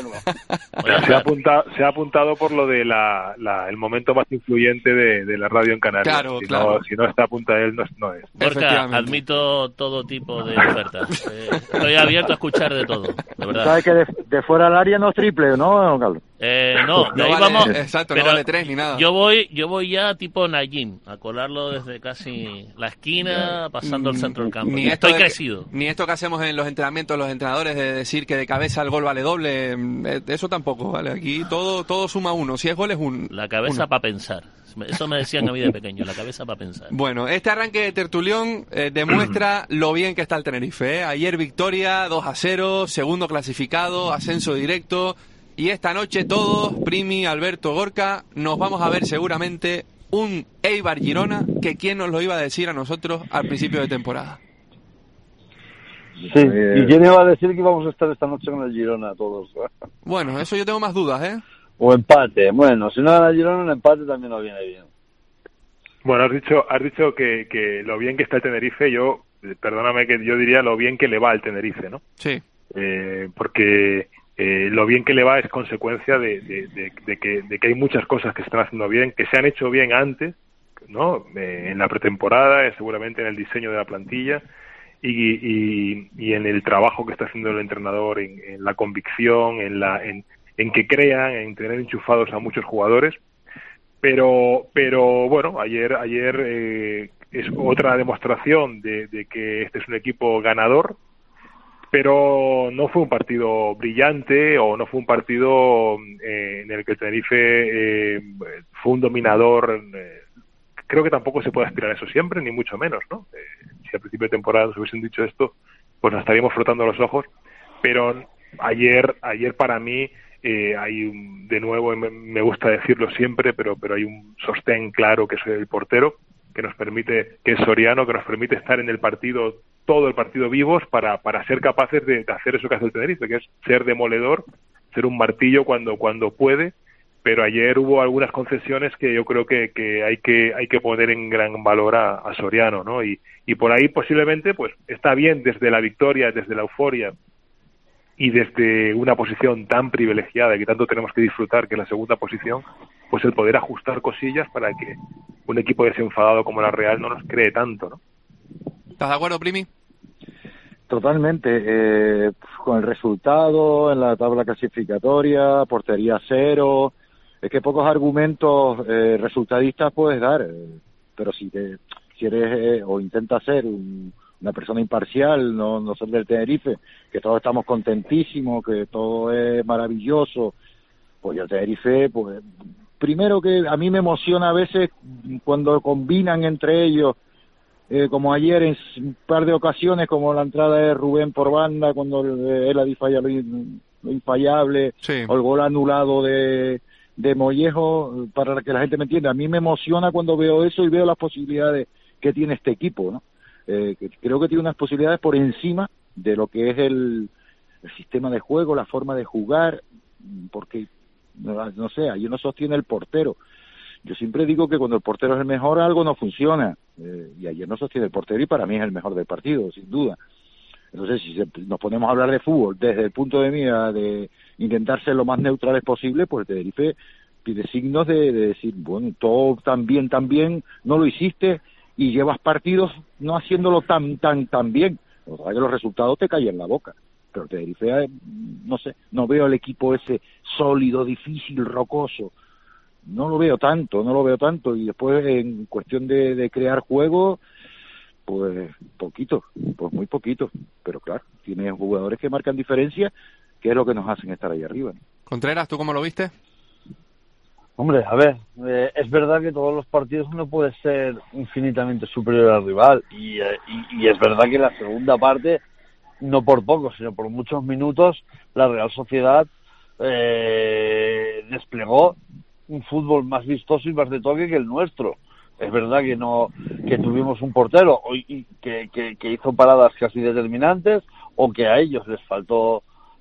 Se ha apuntado por lo de el momento más influyente de la radio en Canarias. Claro, claro. Si no está apunta él, no es. Gorka, admito todo tipo de ofertas. Estoy abierto a escuchar de todo, de verdad. ¿Sabes que de fuera del área no es triple, no, Carlos? No, de ahí vale, vamos. Exacto, pero no vale 3 ni nada. Yo voy ya tipo Najim, a colarlo desde casi la esquina, pasando el centro del campo. Estoy crecido. Ni esto que hacemos en los entrenamientos los entrenadores de decir que de cabeza el gol vale doble, eso tampoco, ¿vale? Aquí todo suma uno, si es gol es un... La cabeza para pensar. Eso me decían a mí de pequeño, la cabeza para pensar. Bueno, este arranque de Tertulión demuestra lo bien que está el Tenerife. Ayer victoria, 2-0, segundo clasificado, ascenso directo. Y esta noche todos, Primi, Alberto, Gorka, nos vamos a ver seguramente un Eibar Girona, que quién nos lo iba a decir a nosotros al principio de temporada. Sí, ¿y quién iba a decir que íbamos a estar esta noche con el Girona todos? Bueno, eso yo tengo más dudas, O empate, bueno, si no gana el Girona, un empate también nos viene bien. Bueno, has dicho que lo bien que está el Tenerife, perdóname que yo diría lo bien que le va al Tenerife, ¿no? Sí. Porque... lo bien que le va es consecuencia de que hay muchas cosas que se están haciendo bien, que se han hecho bien antes, ¿no? En la pretemporada, seguramente en el diseño de la plantilla y en el trabajo que está haciendo el entrenador, en la convicción, en que crean, en tener enchufados a muchos jugadores. Pero bueno, ayer es otra demostración de que este es un equipo ganador. Pero no fue un partido brillante o no fue un partido en el que el Tenerife fue un dominador. Creo que tampoco se puede aspirar a eso siempre, ni mucho menos, ¿no? Si al principio de temporada nos hubiesen dicho esto, pues nos estaríamos frotando los ojos. Pero ayer para mí hay de nuevo, me gusta decirlo siempre, pero hay un sostén claro que es el portero, que es Soriano, que nos permite estar en el partido, todo el partido vivos para ser capaces de hacer eso que hace el Tenerife, que es ser demoledor, ser un martillo cuando puede. Pero ayer hubo algunas concesiones que yo creo que hay que poner en gran valor a Soriano, ¿no? Y por ahí posiblemente pues está bien desde la victoria, desde la euforia y desde una posición tan privilegiada que tanto tenemos que disfrutar, que es la segunda posición, pues el poder ajustar cosillas para que un equipo desenfadado como la Real no nos cree tanto, ¿no? ¿Estás de acuerdo, Primi? Totalmente. Con el resultado, en la tabla clasificatoria, portería 0, es que pocos argumentos resultadistas puedes dar, pero si eres o intentas ser una persona imparcial, no ser del Tenerife, que todos estamos contentísimos, que todo es maravilloso, pues el Tenerife, pues primero que a mí me emociona a veces cuando combinan entre ellos, como ayer en un par de ocasiones, como la entrada de Rubén por banda, cuando él falla lo infallable, sí, o el gol anulado de Mollejo, para que la gente me entienda. A mí me emociona cuando veo eso y veo las posibilidades que tiene este equipo, ¿no? Creo que tiene unas posibilidades por encima de lo que es el sistema de juego, la forma de jugar, porque, no sé, ayer no sostiene el portero. Yo siempre digo que cuando el portero es el mejor, algo no funciona, y ayer no sostiene el portero y para mí es el mejor del partido, sin duda. Entonces, si nos ponemos a hablar de fútbol desde el punto de mira de intentar ser lo más neutrales posible, pues el Tenerife pide signos de decir, bueno, todo tan bien, no lo hiciste y llevas partidos no haciéndolo tan bien. O sea, que los resultados te caen en la boca. Pero Tenerife, no sé, no veo el equipo ese sólido, difícil, rocoso. No lo veo tanto. Y después, en cuestión de crear juego, pues muy poquito. Pero claro, tiene jugadores que marcan diferencia, que es lo que nos hacen estar ahí arriba, ¿no? Contreras, ¿tú cómo lo viste? Hombre, a ver, es verdad que todos los partidos uno puede ser infinitamente superior al rival y es verdad que en la segunda parte, no por poco, sino por muchos minutos, la Real Sociedad desplegó un fútbol más vistoso y más de toque que el nuestro. Es verdad que tuvimos un portero que hizo paradas casi determinantes, o que a ellos les faltó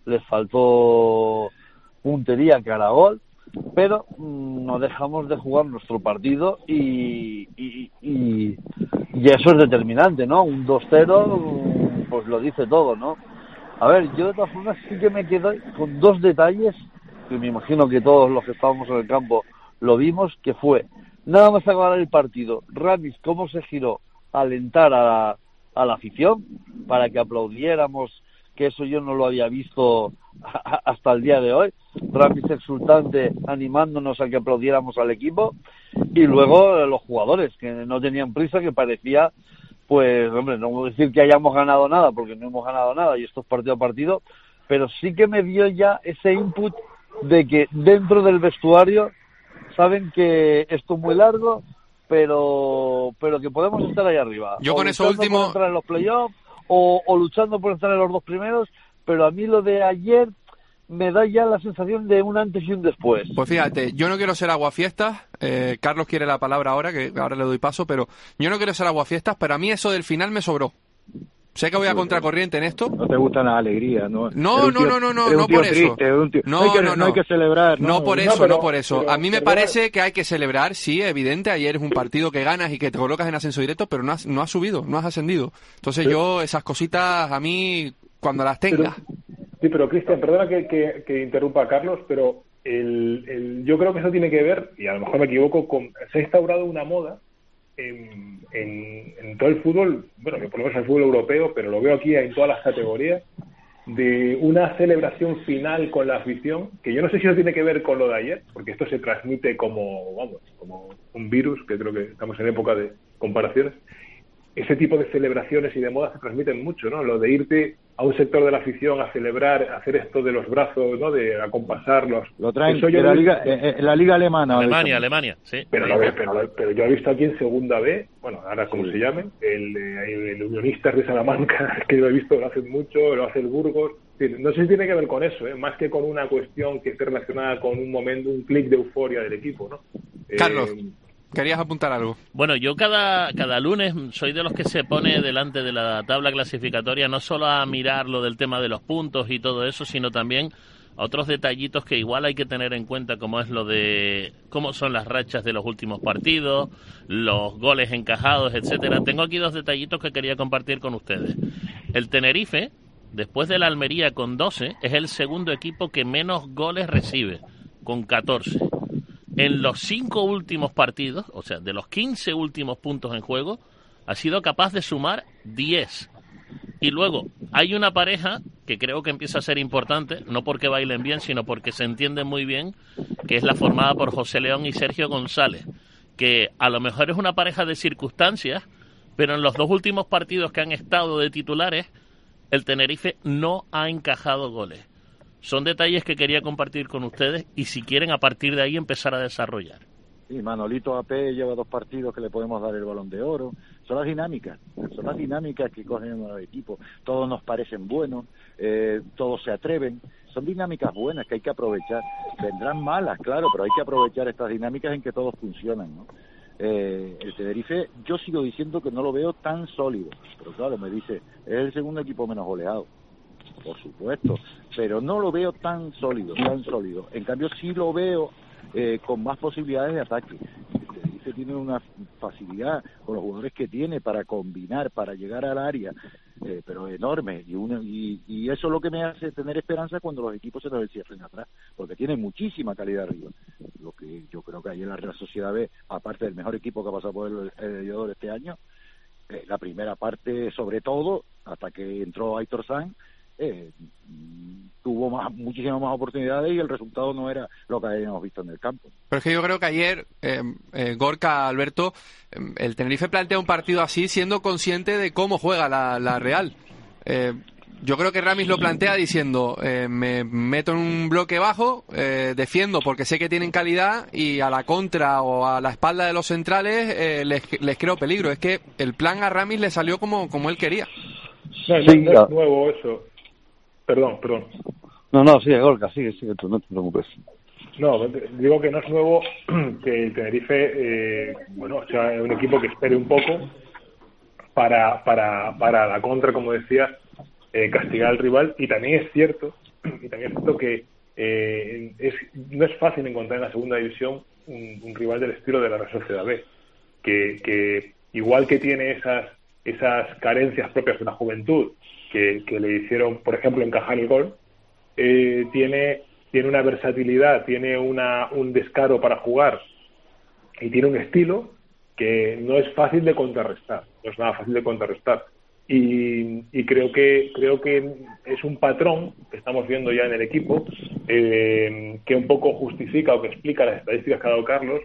puntería cara a gol, pero no dejamos de jugar nuestro partido y eso es determinante, ¿no? Un 2-0 pues lo dice todo, ¿no? A ver, yo de todas formas sí que me quedo con dos detalles que me imagino que todos los que estábamos en el campo lo vimos, que fue nada más acabar el partido, Ramis cómo se giró a alentar a la afición para que aplaudiéramos, que eso yo no lo había visto hasta el día de hoy. Ramis exultante animándonos a que aplaudiéramos al equipo, y luego los jugadores que no tenían prisa, que parecía, pues hombre, no voy a decir que hayamos ganado nada porque no hemos ganado nada y esto es partido a partido, pero sí que me dio ya ese input de que dentro del vestuario saben que esto es muy largo, pero que podemos estar ahí arriba. Yo con eso último por entrar en los playoffs o luchando por estar en los dos primeros, pero a mí lo de ayer me da ya la sensación de un antes y un después. Pues fíjate, yo no quiero ser aguafiestas, Carlos quiere la palabra ahora, que ahora le doy paso, pero yo no quiero ser aguafiestas, pero a mí eso del final me sobró. Sé que voy a contracorriente en esto. No te gusta la alegría, ¿no? No por eso. No hay que celebrar. No por eso. A mí me parece que hay que celebrar, sí, evidente. Ayer es un partido que ganas y que te colocas en ascenso directo, pero no has subido, no has ascendido. Entonces yo, esas cositas, a mí, cuando las tenga. Pero Cristian, perdona que interrumpa a Carlos, pero yo creo que eso tiene que ver, y a lo mejor me equivoco, se ha instaurado una moda en todo el fútbol, bueno, que por lo menos el fútbol europeo, pero lo veo aquí en todas las categorías, de una celebración final con la afición, que yo no sé si eso tiene que ver con lo de ayer, porque esto se transmite como un virus, que creo que estamos en época de comparaciones. Ese tipo de celebraciones y de modas se transmiten mucho, ¿no? Lo de irte a un sector de la afición a celebrar, hacer esto de los brazos, ¿no? De acompasarlos. Lo traen de la liga alemana. Alemania, sí. Pero yo he visto aquí en Segunda B, bueno, ahora como se llame, el Unionistas de Salamanca, que lo he visto, lo hacen mucho, lo hace el Burgos. No sé si tiene que ver con eso, más que con una cuestión que esté relacionada con un momento, un clic de euforia del equipo, ¿no? Carlos, ¿querías apuntar algo? Bueno, yo cada lunes soy de los que se pone delante de la tabla clasificatoria no solo a mirar lo del tema de los puntos y todo eso, sino también a otros detallitos que igual hay que tener en cuenta, como es lo de cómo son las rachas de los últimos partidos, los goles encajados, etcétera. Tengo aquí dos detallitos que quería compartir con ustedes. El Tenerife, después de la Almería con 12, es el segundo equipo que menos goles recibe, con 14. En los 5 últimos partidos, o sea, de los 15 últimos puntos en juego, ha sido capaz de sumar 10. Y luego, hay una pareja que creo que empieza a ser importante, no porque bailen bien, sino porque se entienden muy bien, que es la formada por José León y Sergio González, que a lo mejor es una pareja de circunstancias, pero en los 2 últimos partidos que han estado de titulares, el Tenerife no ha encajado goles. Son detalles que quería compartir con ustedes y si quieren a partir de ahí empezar a desarrollar. Sí, Manolito AP lleva 2 partidos que le podemos dar el Balón de Oro. Son las dinámicas que cogen los equipos. Todos nos parecen buenos, todos se atreven. Son dinámicas buenas que hay que aprovechar. Vendrán malas, claro, pero hay que aprovechar estas dinámicas en que todos funcionan, ¿no? El Tenerife, yo sigo diciendo que no lo veo tan sólido, pero claro, me dice, es el segundo equipo menos goleado, por supuesto, pero no lo veo tan sólido. En cambio sí lo veo con más posibilidades de ataque. El Tenerife tiene una facilidad con los jugadores que tiene para combinar, para llegar al área, pero enorme, y eso es lo que me hace tener esperanza cuando los equipos se nos encierren atrás, porque tienen muchísima calidad arriba. Lo que yo creo que ahí en la Real Sociedad B, aparte del mejor equipo que ha pasado por el Heliodoro este año, la primera parte sobre todo, hasta que entró Aitor Sanz, tuvo muchísimas más oportunidades y el resultado no era lo que habíamos visto en el campo. Pero es que yo creo que ayer, Gorka, Alberto, el Tenerife plantea un partido así siendo consciente de cómo juega la Real. Yo creo que Ramis lo plantea diciendo, me meto en un bloque bajo, defiendo porque sé que tienen calidad y a la contra o a la espalda de los centrales les creo peligro. Es que el plan a Ramis le salió como él quería. No es nuevo eso. Perdón. No, sigue, Gorka, sigue tú, no te preocupes. No, digo que no es nuevo que el Tenerife, sea un equipo que espere un poco para la contra, como decía, castigar al rival. Y también es cierto que no es fácil encontrar en la segunda división un rival del estilo de la Real Sociedad B, que igual que tiene esas carencias propias de la juventud que le hicieron, por ejemplo, encajar el gol, tiene una versatilidad, tiene un descaro para jugar y tiene un estilo que no es fácil de contrarrestar, no es nada fácil de contrarrestar. Y creo que es un patrón que estamos viendo ya en el equipo, que un poco justifica o que explica las estadísticas que ha dado Carlos.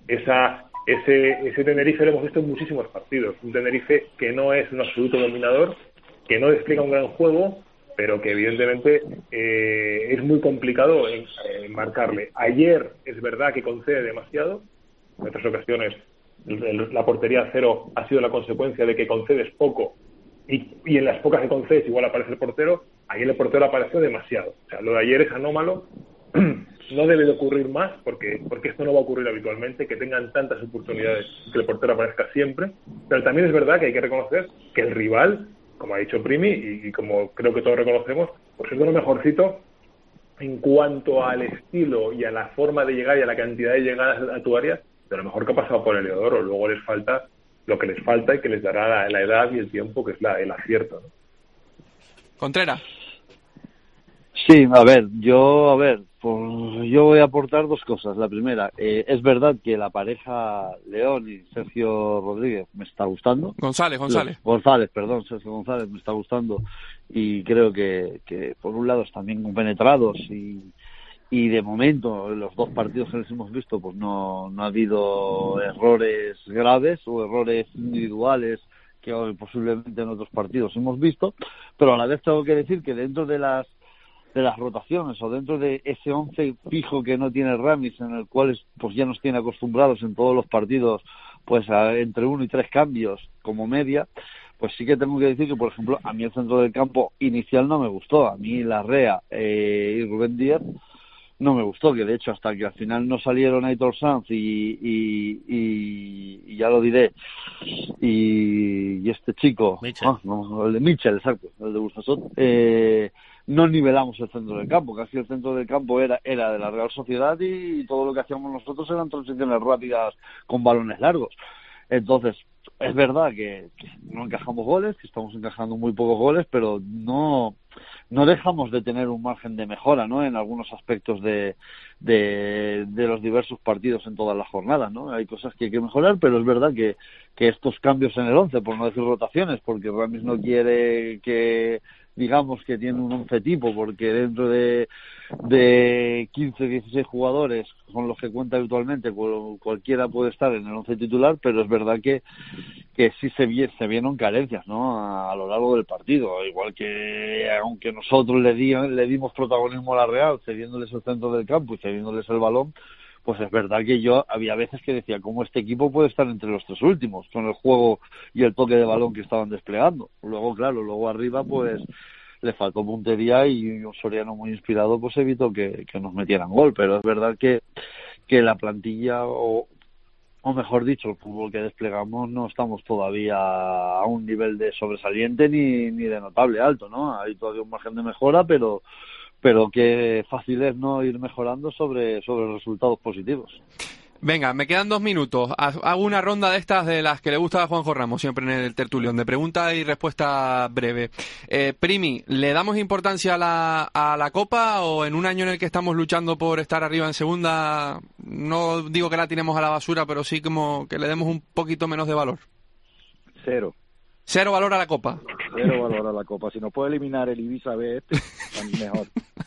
Ese Tenerife lo hemos visto en muchísimos partidos, un Tenerife que no es un absoluto dominador, que no despliega un gran juego, pero que evidentemente es muy complicado en marcarle. Ayer es verdad que concede demasiado, en otras ocasiones la portería cero ha sido la consecuencia de que concedes poco y en las pocas que concedes igual aparece el portero. Ayer el portero apareció demasiado. O sea, lo de ayer es anómalo. No debe de ocurrir más porque esto no va a ocurrir habitualmente, que tengan tantas oportunidades que el portero aparezca siempre. Pero también es verdad que hay que reconocer que el rival, como ha dicho Primi y como creo que todos reconocemos, pues es de lo mejorcito en cuanto al estilo y a la forma de llegar y a la cantidad de llegadas a tu área, de lo mejor que ha pasado por el Heliodoro. Luego les falta lo que les falta y que les dará la edad y el tiempo, que es el acierto, ¿no? Contreras. Sí, yo voy a aportar 2 cosas. La primera, es verdad que la pareja León y Sergio Rodríguez me está gustando. Sergio González me está gustando, y creo que por un lado están bien compenetrados y de momento en los 2 partidos que les hemos visto pues no ha habido errores graves o errores individuales que posiblemente en otros partidos hemos visto, pero a la vez tengo que decir que dentro de las rotaciones o dentro de ese 11 fijo que no tiene Ramis, en el cual pues ya nos tiene acostumbrados en todos los partidos pues entre 1 y 3 cambios como media, pues sí que tengo que decir que, por ejemplo, a mí el centro del campo inicial no me gustó. A mí Larrea y Rubén Díaz no me gustó, que de hecho hasta que al final no salieron Aitor Sanz y ya lo diré, y este chico, el de Mitchell, exacto, el de Burjasot, no nivelamos el centro del campo. Casi el centro del campo era de la Real Sociedad y todo lo que hacíamos nosotros eran transiciones rápidas con balones largos. Entonces, es verdad que no encajamos goles, que estamos encajando muy pocos goles, pero no dejamos de tener un margen de mejora, ¿no?, en algunos aspectos de los diversos partidos en todas las jornadas, ¿no? Hay cosas que hay que mejorar, pero es verdad que estos cambios en el 11, por no decir rotaciones, porque Ramis no quiere que digamos que tiene un 11 tipo, porque dentro de 15, 16 jugadores con los que cuenta habitualmente, cualquiera puede estar en el 11 titular, pero es verdad que sí se vieron carencias, ¿no? A lo largo del partido, igual que aunque nosotros le dimos protagonismo a la Real, cediéndoles el centro del campo y cediéndoles el balón, pues es verdad que yo había veces que decía, ¿cómo este equipo puede estar entre los 3 últimos con el juego y el toque de balón que estaban desplegando? Luego, claro, arriba pues le faltó puntería y un Soriano muy inspirado pues evitó que nos metieran gol, pero es verdad que la plantilla o mejor dicho, el fútbol que desplegamos no estamos todavía a un nivel de sobresaliente ni de notable alto, ¿no? Hay todavía un margen de mejora, pero que fácil es no ir mejorando sobre resultados positivos. Venga, me quedan 2 minutos. Hago una ronda de estas de las que le gusta a Juanjo Ramos, siempre en el tertulión, de pregunta y respuesta breve. Primi, ¿le damos importancia a la Copa o en un año en el que estamos luchando por estar arriba en segunda, no digo que la tiremos a la basura, pero sí como que le demos un poquito menos de valor? 0. ¿Cero valor a la Copa? 0 valor a la Copa. Si nos puede eliminar el Ibiza B mejor.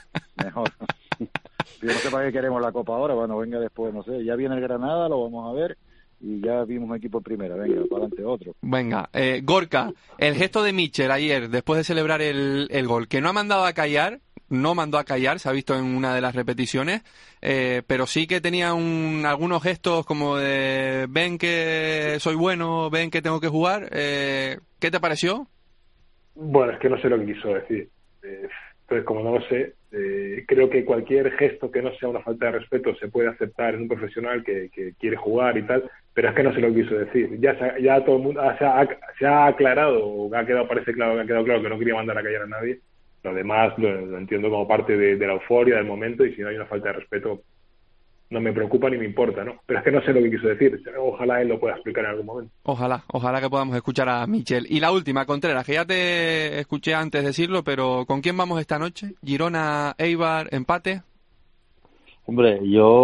Yo no sé para qué queremos la Copa ahora, bueno, venga después, no sé, ya viene el Granada, lo vamos a ver, y ya vimos un equipo en primera, venga, para adelante otro. Venga, Gorka, el gesto de Mitchell ayer, después de celebrar el gol, que no mandó a callar, se ha visto en una de las repeticiones, pero sí que tenía algunos gestos como de, ven que soy bueno, ven que tengo que jugar, ¿qué te pareció? Bueno, es que no sé lo que quiso decir, entonces como no lo sé, creo que cualquier gesto que no sea una falta de respeto se puede aceptar en un profesional que quiere jugar y tal, pero es que no sé lo que quiso decir. Ya todo el mundo se ha aclarado, parece claro que ha quedado claro que no quería mandar a callar a nadie. Lo demás lo entiendo como parte de la euforia del momento, y si no hay una falta de respeto no me preocupa ni me importa, ¿no? Pero es que no sé lo que quiso decir. Ojalá él lo pueda explicar en algún momento. Ojalá que podamos escuchar a Michel. Y la última, Contreras, que ya te escuché antes decirlo, pero ¿con quién vamos esta noche? ¿Girona, Eibar, empate? Hombre,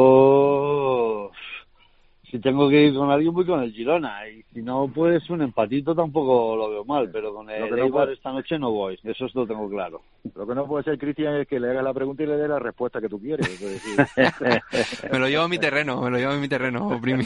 yo... Si tengo que ir con alguien, voy con el Girona. Y si no, pues un empatito tampoco lo veo mal. Pero con el Eibar esta noche no voy. Eso lo tengo claro. Lo que no puede ser, Cristian, es que le hagas la pregunta y le dé la respuesta que tú quieres. Me lo llevo a mi terreno, Primi.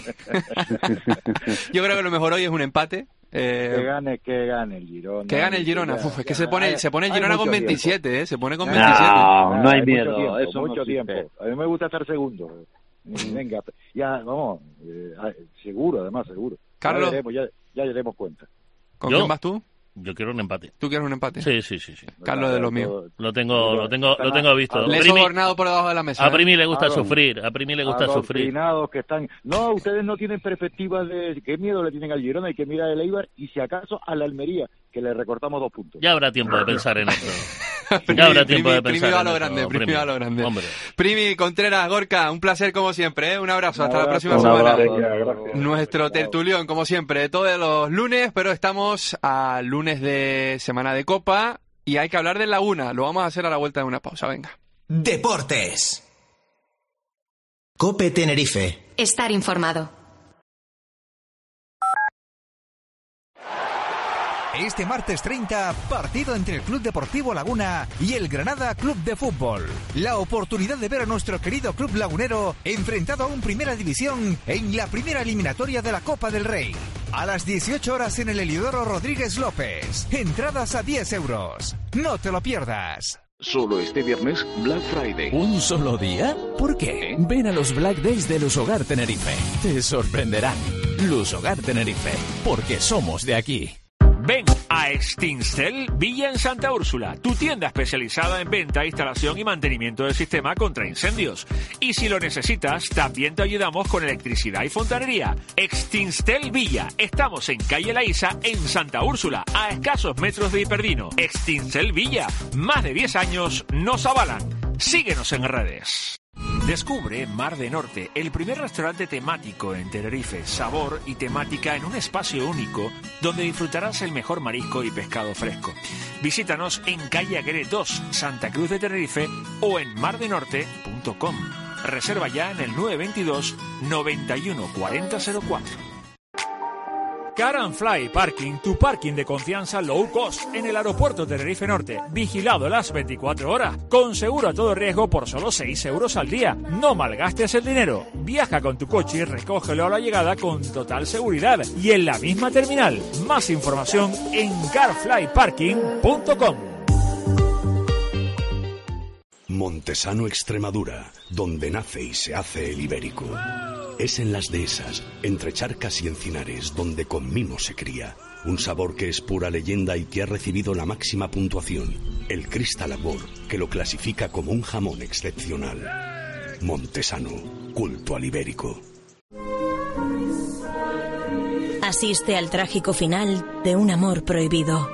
Yo creo que lo mejor hoy es un empate. Que gane el Girona. Que gane el Girona. Es que se pone el Girona con 27, Se pone con 27. No hay miedo. Eso mucho tiempo. A mí me gusta estar segundo. Venga, ya, vamos, seguro. Carlos, ya daremos cuenta. ¿Con quién vas tú? Yo quiero un empate. ¿Tú quieres un empate? Sí. Carlos, de lo mío. Lo tengo visto. Le he sobornado por debajo de la mesa. A Primi le gusta sufrir. Que están... No, ustedes no tienen perspectiva de qué miedo le tienen al Girona y que mira el Eibar y si acaso a la Almería, que le recortamos 2 puntos. Ya habrá tiempo de pensar en esto. Primi a lo grande. Hombre. Primi, Contreras, Gorka, un placer como siempre, Un abrazo, hasta la próxima semana. Nuestro tertulión, como siempre, todos los lunes, pero estamos a lunes de semana de Copa y hay que hablar del Laguna. Lo vamos a hacer a la vuelta de una pausa, venga. Deportes. Cope Tenerife. Estar informado. Este martes 30, partido entre el Club Deportivo Laguna y el Granada Club de Fútbol. La oportunidad de ver a nuestro querido club lagunero enfrentado a un Primera División en la primera eliminatoria de la Copa del Rey. A las 18 horas en el Heliodoro Rodríguez López. Entradas a 10 euros. No te lo pierdas. Solo este viernes, Black Friday. ¿Un solo día? ¿Por qué? Ven a los Black Days de Lusogar Tenerife. Te sorprenderán. Lusogar Tenerife, porque somos de aquí. Ven a Extincel Villa en Santa Úrsula, tu tienda especializada en venta, instalación y mantenimiento del sistema contra incendios. Y si lo necesitas, también te ayudamos con electricidad y fontanería. Extincel Villa, estamos en calle La Isa, en Santa Úrsula, a escasos metros de Hiperdino. Extincel Villa, más de 10 años nos avalan. Síguenos en redes. Descubre Mar de Norte, el primer restaurante temático en Tenerife, sabor y temática en un espacio único donde disfrutarás el mejor marisco y pescado fresco. Visítanos en calle Aguirre 2, Santa Cruz de Tenerife o en mardenorte.com. Reserva ya en el 922 91 40 04. Car & Fly Parking, tu parking de confianza low cost en el aeropuerto Tenerife Norte, vigilado las 24 horas, con seguro a todo riesgo por solo 6 euros al día. No malgastes el dinero. Viaja con tu coche y recógelo a la llegada con total seguridad y en la misma terminal. Más información en carflyparking.com. Montesano, Extremadura, donde nace y se hace el ibérico. Es en las dehesas, entre charcas y encinares, donde con mimo se cría. Un sabor que es pura leyenda y que ha recibido la máxima puntuación, el Crystal Award, que lo clasifica como un jamón excepcional. Montesano, culto al ibérico. Asiste al trágico final de un amor prohibido.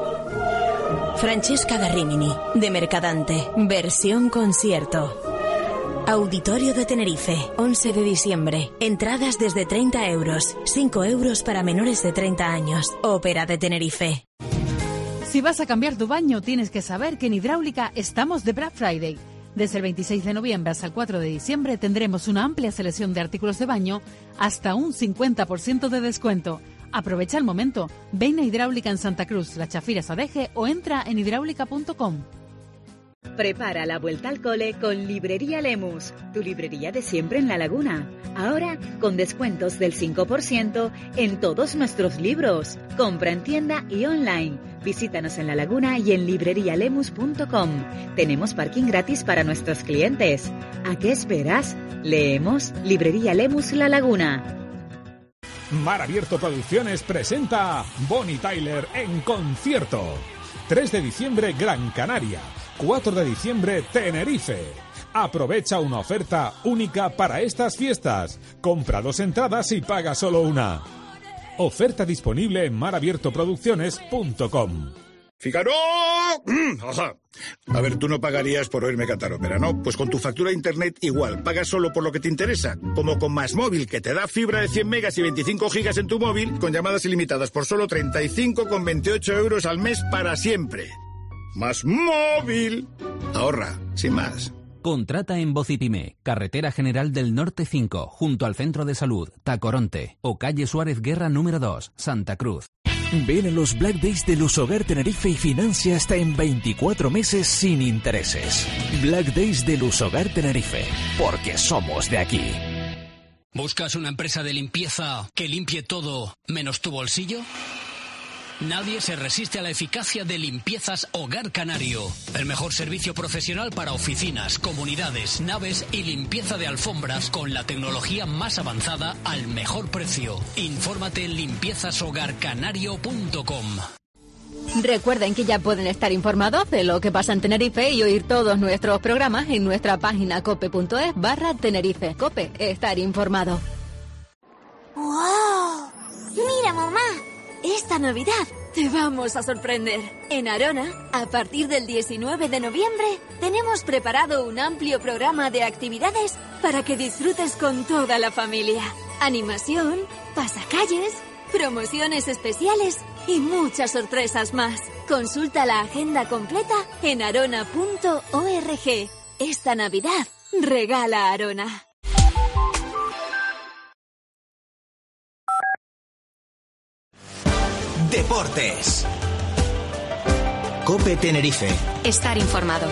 Francesca da Rimini, de Mercadante, versión concierto. Auditorio de Tenerife, 11 de diciembre. Entradas desde 30 euros, 5 euros para menores de 30 años. Ópera de Tenerife. Si vas a cambiar tu baño, tienes que saber que en Hidráulica estamos de Black Friday. Desde el 26 de noviembre hasta el 4 de diciembre tendremos una amplia selección de artículos de baño hasta un 50% de descuento. Aprovecha el momento. Ven a Hidráulica en Santa Cruz, La Chafira Sadeje o entra en hidráulica.com. Prepara la vuelta al cole con Librería Lemus, tu librería de siempre en La Laguna. Ahora con descuentos del 5% en todos nuestros libros. Compra en tienda y online. Visítanos en La Laguna y en librerialemus.com. Tenemos parking gratis para nuestros clientes. ¿A qué esperas? Leemos Librería Lemus La Laguna. Mar Abierto Producciones presenta Bonnie Tyler en concierto. 3 de diciembre Gran Canaria, 4 de diciembre Tenerife. Aprovecha una oferta única para estas fiestas. Compra 2 entradas y paga solo una. Oferta disponible en marabiertoproducciones.com. ¡Fígaro! Ajá. A ver, tú no pagarías por oírme cantar ópera, ¿no? Pues con tu factura de internet igual, pagas solo por lo que te interesa. Como con Más Móvil, que te da fibra de 100 megas y 25 gigas en tu móvil, con llamadas ilimitadas por solo 35,28 euros al mes para siempre. Más Móvil. Ahorra, sin más. Contrata en Vocipime, Carretera General del Norte 5, junto al Centro de Salud, Tacoronte, o calle Suárez Guerra número 2, Santa Cruz. Ven a los Black Days de Lusogar Tenerife y financia hasta en 24 meses sin intereses. Black Days de Lusogar Tenerife, porque somos de aquí. ¿Buscas una empresa de limpieza que limpie todo menos tu bolsillo? Nadie se resiste a la eficacia de Limpiezas Hogar Canario. El mejor servicio profesional para oficinas, comunidades, naves y limpieza de alfombras con la tecnología más avanzada al mejor precio. Infórmate en limpiezashogarcanario.com. Recuerden que ya pueden estar informados de lo que pasa en Tenerife y oír todos nuestros programas en nuestra página cope.es/Tenerife. Cope, estar informado. ¡Wow! ¡Mira, mamá! Esta Navidad te vamos a sorprender. En Arona, a partir del 19 de noviembre, tenemos preparado un amplio programa de actividades para que disfrutes con toda la familia. Animación, pasacalles, promociones especiales y muchas sorpresas más. Consulta la agenda completa en arona.org. Esta Navidad, regala Arona. Deportes. Cope Tenerife. Estar informado.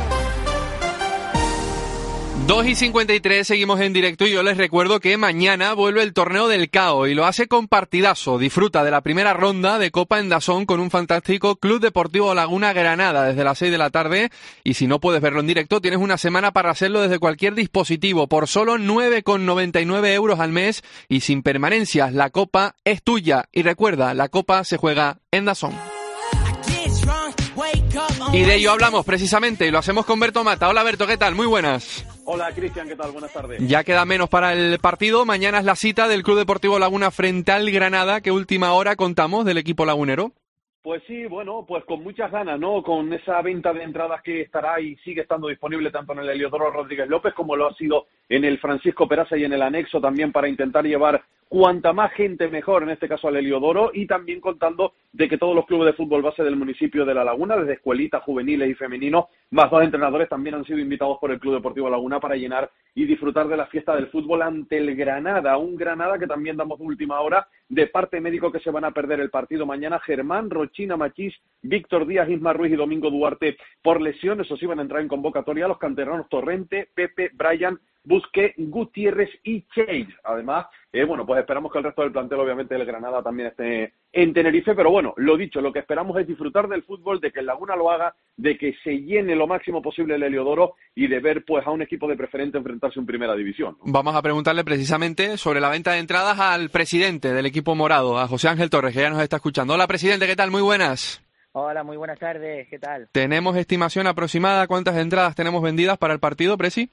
2:53, seguimos en directo y yo les recuerdo que mañana vuelve el torneo del CAO y lo hace con partidazo. Disfruta de la primera ronda de Copa en DAZN con un fantástico Club Deportivo Laguna Granada desde las 6 de la tarde y si no puedes verlo en directo tienes una semana para hacerlo desde cualquier dispositivo por solo 9,99 euros al mes y sin permanencias. La Copa es tuya y recuerda, la Copa se juega en DAZN. Y de ello hablamos precisamente y lo hacemos con Berto Mata. Hola Berto, ¿qué tal? Muy buenas. Hola Cristian, ¿qué tal? Buenas tardes. Ya queda menos para el partido. Mañana es la cita del Club Deportivo Laguna frente al Granada. ¿Qué última hora contamos del equipo lagunero? Pues sí, bueno, pues con muchas ganas, ¿no? Con esa venta de entradas que estará y sigue estando disponible tanto en el Heliodoro Rodríguez López como lo ha sido en el Francisco Peraza y en el anexo también para intentar llevar cuanta más gente mejor, en este caso al Heliodoro, y también contando de que todos los clubes de fútbol base del municipio de La Laguna, desde escuelitas, juveniles y femeninos, más 2 entrenadores también han sido invitados por el Club Deportivo Laguna para llenar y disfrutar de la fiesta del fútbol ante el Granada, un Granada que también damos de última hora de parte médico que se van a perder el partido mañana. Germán, Rochina, Machís, Víctor Díaz, Isma Ruiz y Domingo Duarte por lesión, esos iban a entrar en convocatoria, los canteranos Torrente, Pepe, Brian, Busqué, Gutiérrez y Chase. Además, pues esperamos que el resto del plantel, obviamente, del Granada también esté en Tenerife, pero bueno, lo dicho, lo que esperamos es disfrutar del fútbol, de que el Laguna lo haga, de que se llene lo máximo posible el Heliodoro y de ver pues a un equipo de Preferente enfrentarse en Primera División, ¿no? Vamos a preguntarle precisamente sobre la venta de entradas al presidente del equipo morado, a José Ángel Torres, que ya nos está escuchando. Hola, presidente, ¿qué tal? Muy buenas. Hola, muy buenas tardes, ¿qué tal? ¿Tenemos estimación aproximada? ¿Cuántas entradas tenemos vendidas para el partido, Presi?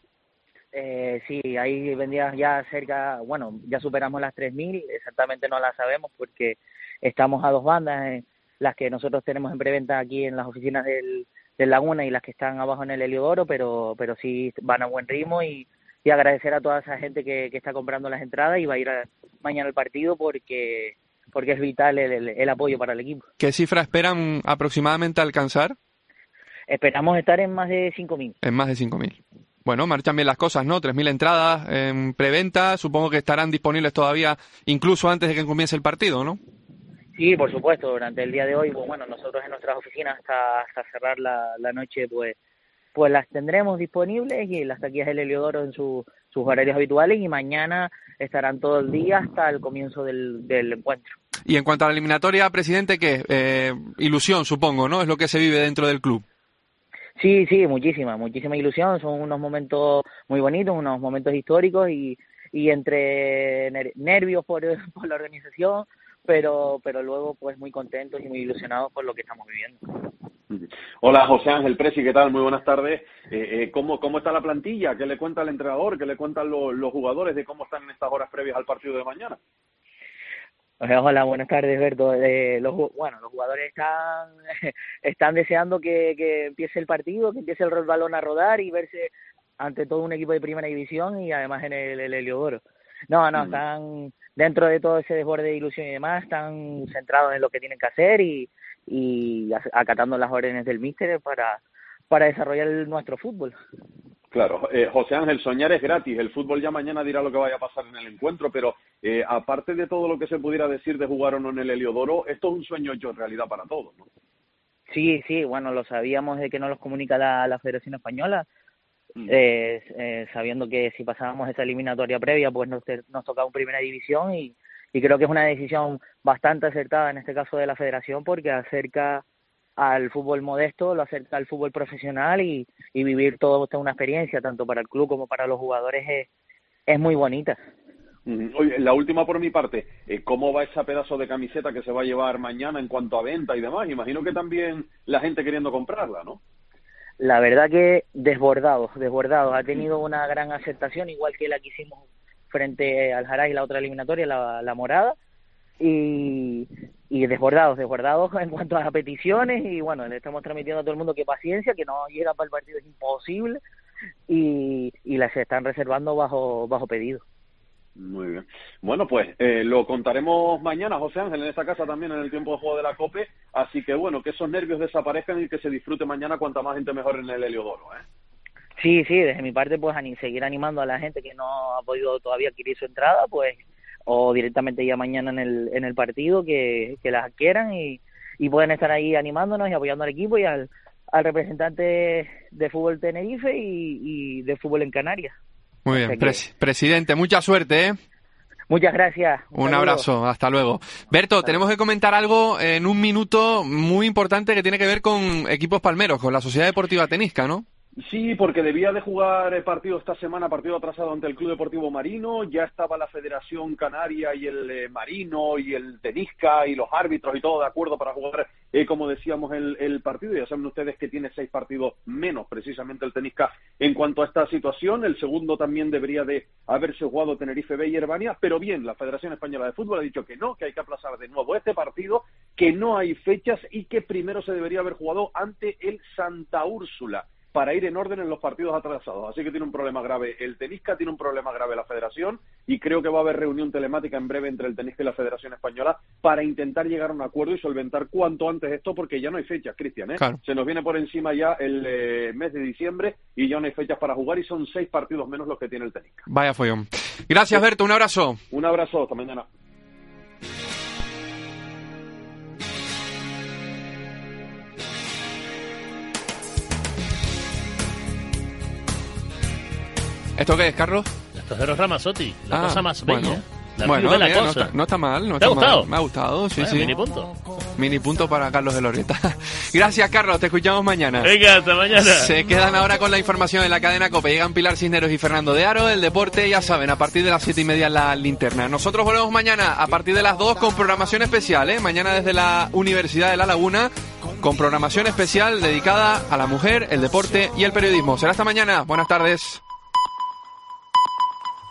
Sí, ahí vendidas ya cerca, ya superamos las 3.000, exactamente no las sabemos porque estamos a 2 bandas, las que nosotros tenemos en preventa aquí en las oficinas del Laguna y las que están abajo en el Heliodoro, pero sí van a buen ritmo y agradecer a toda esa gente que está comprando las entradas y va a ir mañana al partido porque es vital el apoyo para el equipo. ¿Qué cifra esperan aproximadamente alcanzar? Esperamos estar en más de 5.000. En más de 5.000. Bueno, marchan bien las cosas, ¿no? 3.000 entradas en preventa, supongo que estarán disponibles todavía incluso antes de que comience el partido, ¿no? Sí, por supuesto, durante el día de hoy, nosotros en nuestras oficinas hasta cerrar la noche, pues las tendremos disponibles y las taquillas del Heliodoro en sus horarios habituales y mañana estarán todo el día hasta el comienzo del encuentro. Y en cuanto a la eliminatoria, presidente, ¿qué? Ilusión, supongo, ¿no? Es lo que se vive dentro del club. Sí, muchísima ilusión, son unos momentos muy bonitos, unos momentos históricos y entre nervios por la organización, pero luego pues muy contentos y muy ilusionados por lo que estamos viviendo. Hola José Ángel, Presi, ¿qué tal? Muy buenas tardes. ¿Cómo está la plantilla? ¿Qué le cuenta el entrenador? ¿Qué le cuentan los jugadores de cómo están en estas horas previas al partido de mañana? Hola, buenas tardes, Berto. Los jugadores están deseando que empiece el partido, que empiece el balón a rodar y verse ante todo un equipo de primera división y además en el Heliodoro. Están dentro de todo ese desborde de ilusión y demás, están centrados en lo que tienen que hacer y acatando las órdenes del míster para desarrollar nuestro fútbol. Claro, José Ángel, soñar es gratis, el fútbol ya mañana dirá lo que vaya a pasar en el encuentro, pero aparte de todo lo que se pudiera decir de jugar o no en el Heliodoro, esto es un sueño hecho realidad para todos, ¿no? Sí, lo sabíamos de que nos los comunica la Federación Española, sabiendo que si pasábamos esa eliminatoria previa, pues nos tocaba en Primera División y creo que es una decisión bastante acertada en este caso de la Federación porque acerca al fútbol modesto, lo acerca al fútbol profesional y vivir toda una experiencia, tanto para el club como para los jugadores, es muy bonita. Oye, la última por mi parte, ¿cómo va ese pedazo de camiseta que se va a llevar mañana en cuanto a venta y demás? Imagino que también la gente queriendo comprarla, ¿no? La verdad que desbordado, ha tenido una gran aceptación, igual que la que hicimos frente al Jaray, la otra eliminatoria, la morada, y desbordados en cuanto a las peticiones y le estamos transmitiendo a todo el mundo que paciencia, que no llega para el partido es imposible y las están reservando bajo pedido. Muy bien. Bueno, pues lo contaremos mañana, José Ángel, en esta casa también en el tiempo de juego de la COPE, así que que esos nervios desaparezcan y que se disfrute mañana cuanta más gente mejor en el Heliodoro, Sí, desde mi parte pues seguir animando a la gente que no ha podido todavía adquirir su entrada, pues o directamente ya mañana en el partido que las adquieran y pueden estar ahí animándonos y apoyando al equipo y al representante de fútbol Tenerife y de fútbol en Canarias. Muy bien, presidente, mucha suerte, ¿eh? Muchas gracias. Un abrazo, hasta luego. Berto, tenemos que comentar algo en un minuto muy importante que tiene que ver con Equipos Palmeros, con la Sociedad Deportiva Tenisca, ¿no? Sí, porque debía de jugar partido esta semana, partido atrasado ante el Club Deportivo Marino, ya estaba la Federación Canaria y el Marino y el Tenisca y los árbitros y todo de acuerdo para jugar, como decíamos, el partido. Ya saben ustedes que tiene 6 partidos menos precisamente el Tenisca en cuanto a esta situación. El segundo también debería de haberse jugado Tenerife B y Herbania, pero bien, la Federación Española de Fútbol ha dicho que no, que hay que aplazar de nuevo este partido, que no hay fechas y que primero se debería haber jugado ante el Santa Úrsula, para ir en orden en los partidos atrasados. Así que tiene un problema grave el Tenisca, tiene un problema grave la Federación y creo que va a haber reunión telemática en breve entre el Tenerife y la Federación Española para intentar llegar a un acuerdo y solventar cuanto antes esto, porque ya no hay fechas, Cristian, ¿eh? Claro. Se nos viene por encima ya el mes de diciembre y ya no hay fechas para jugar y son 6 partidos menos los que tiene el Tenerife. Vaya follón. Gracias, Berto, un abrazo. Un abrazo, hasta mañana. ¿Esto qué es, Carlos? Esto es de los Ramazzotti, la cosa más bella. Bueno. La Bueno, bella bien, cosa. no está mal. No ¿Te ha está gustado? mal. Me ha gustado, sí, Bueno, sí. mini punto. Mini punto para Carlos de Loreta. Gracias, Carlos, te escuchamos mañana. Venga, hasta mañana. Se quedan ahora con la información en la cadena COPE. Llegan Pilar Cisneros y Fernando de Aro. El deporte, ya saben, a partir de las 7:30 en la linterna. Nosotros volvemos mañana a partir de las 2 con programación especial, ¿eh? Mañana desde la Universidad de La Laguna, con programación especial dedicada a la mujer, el deporte y el periodismo. Será hasta mañana. Buenas tardes.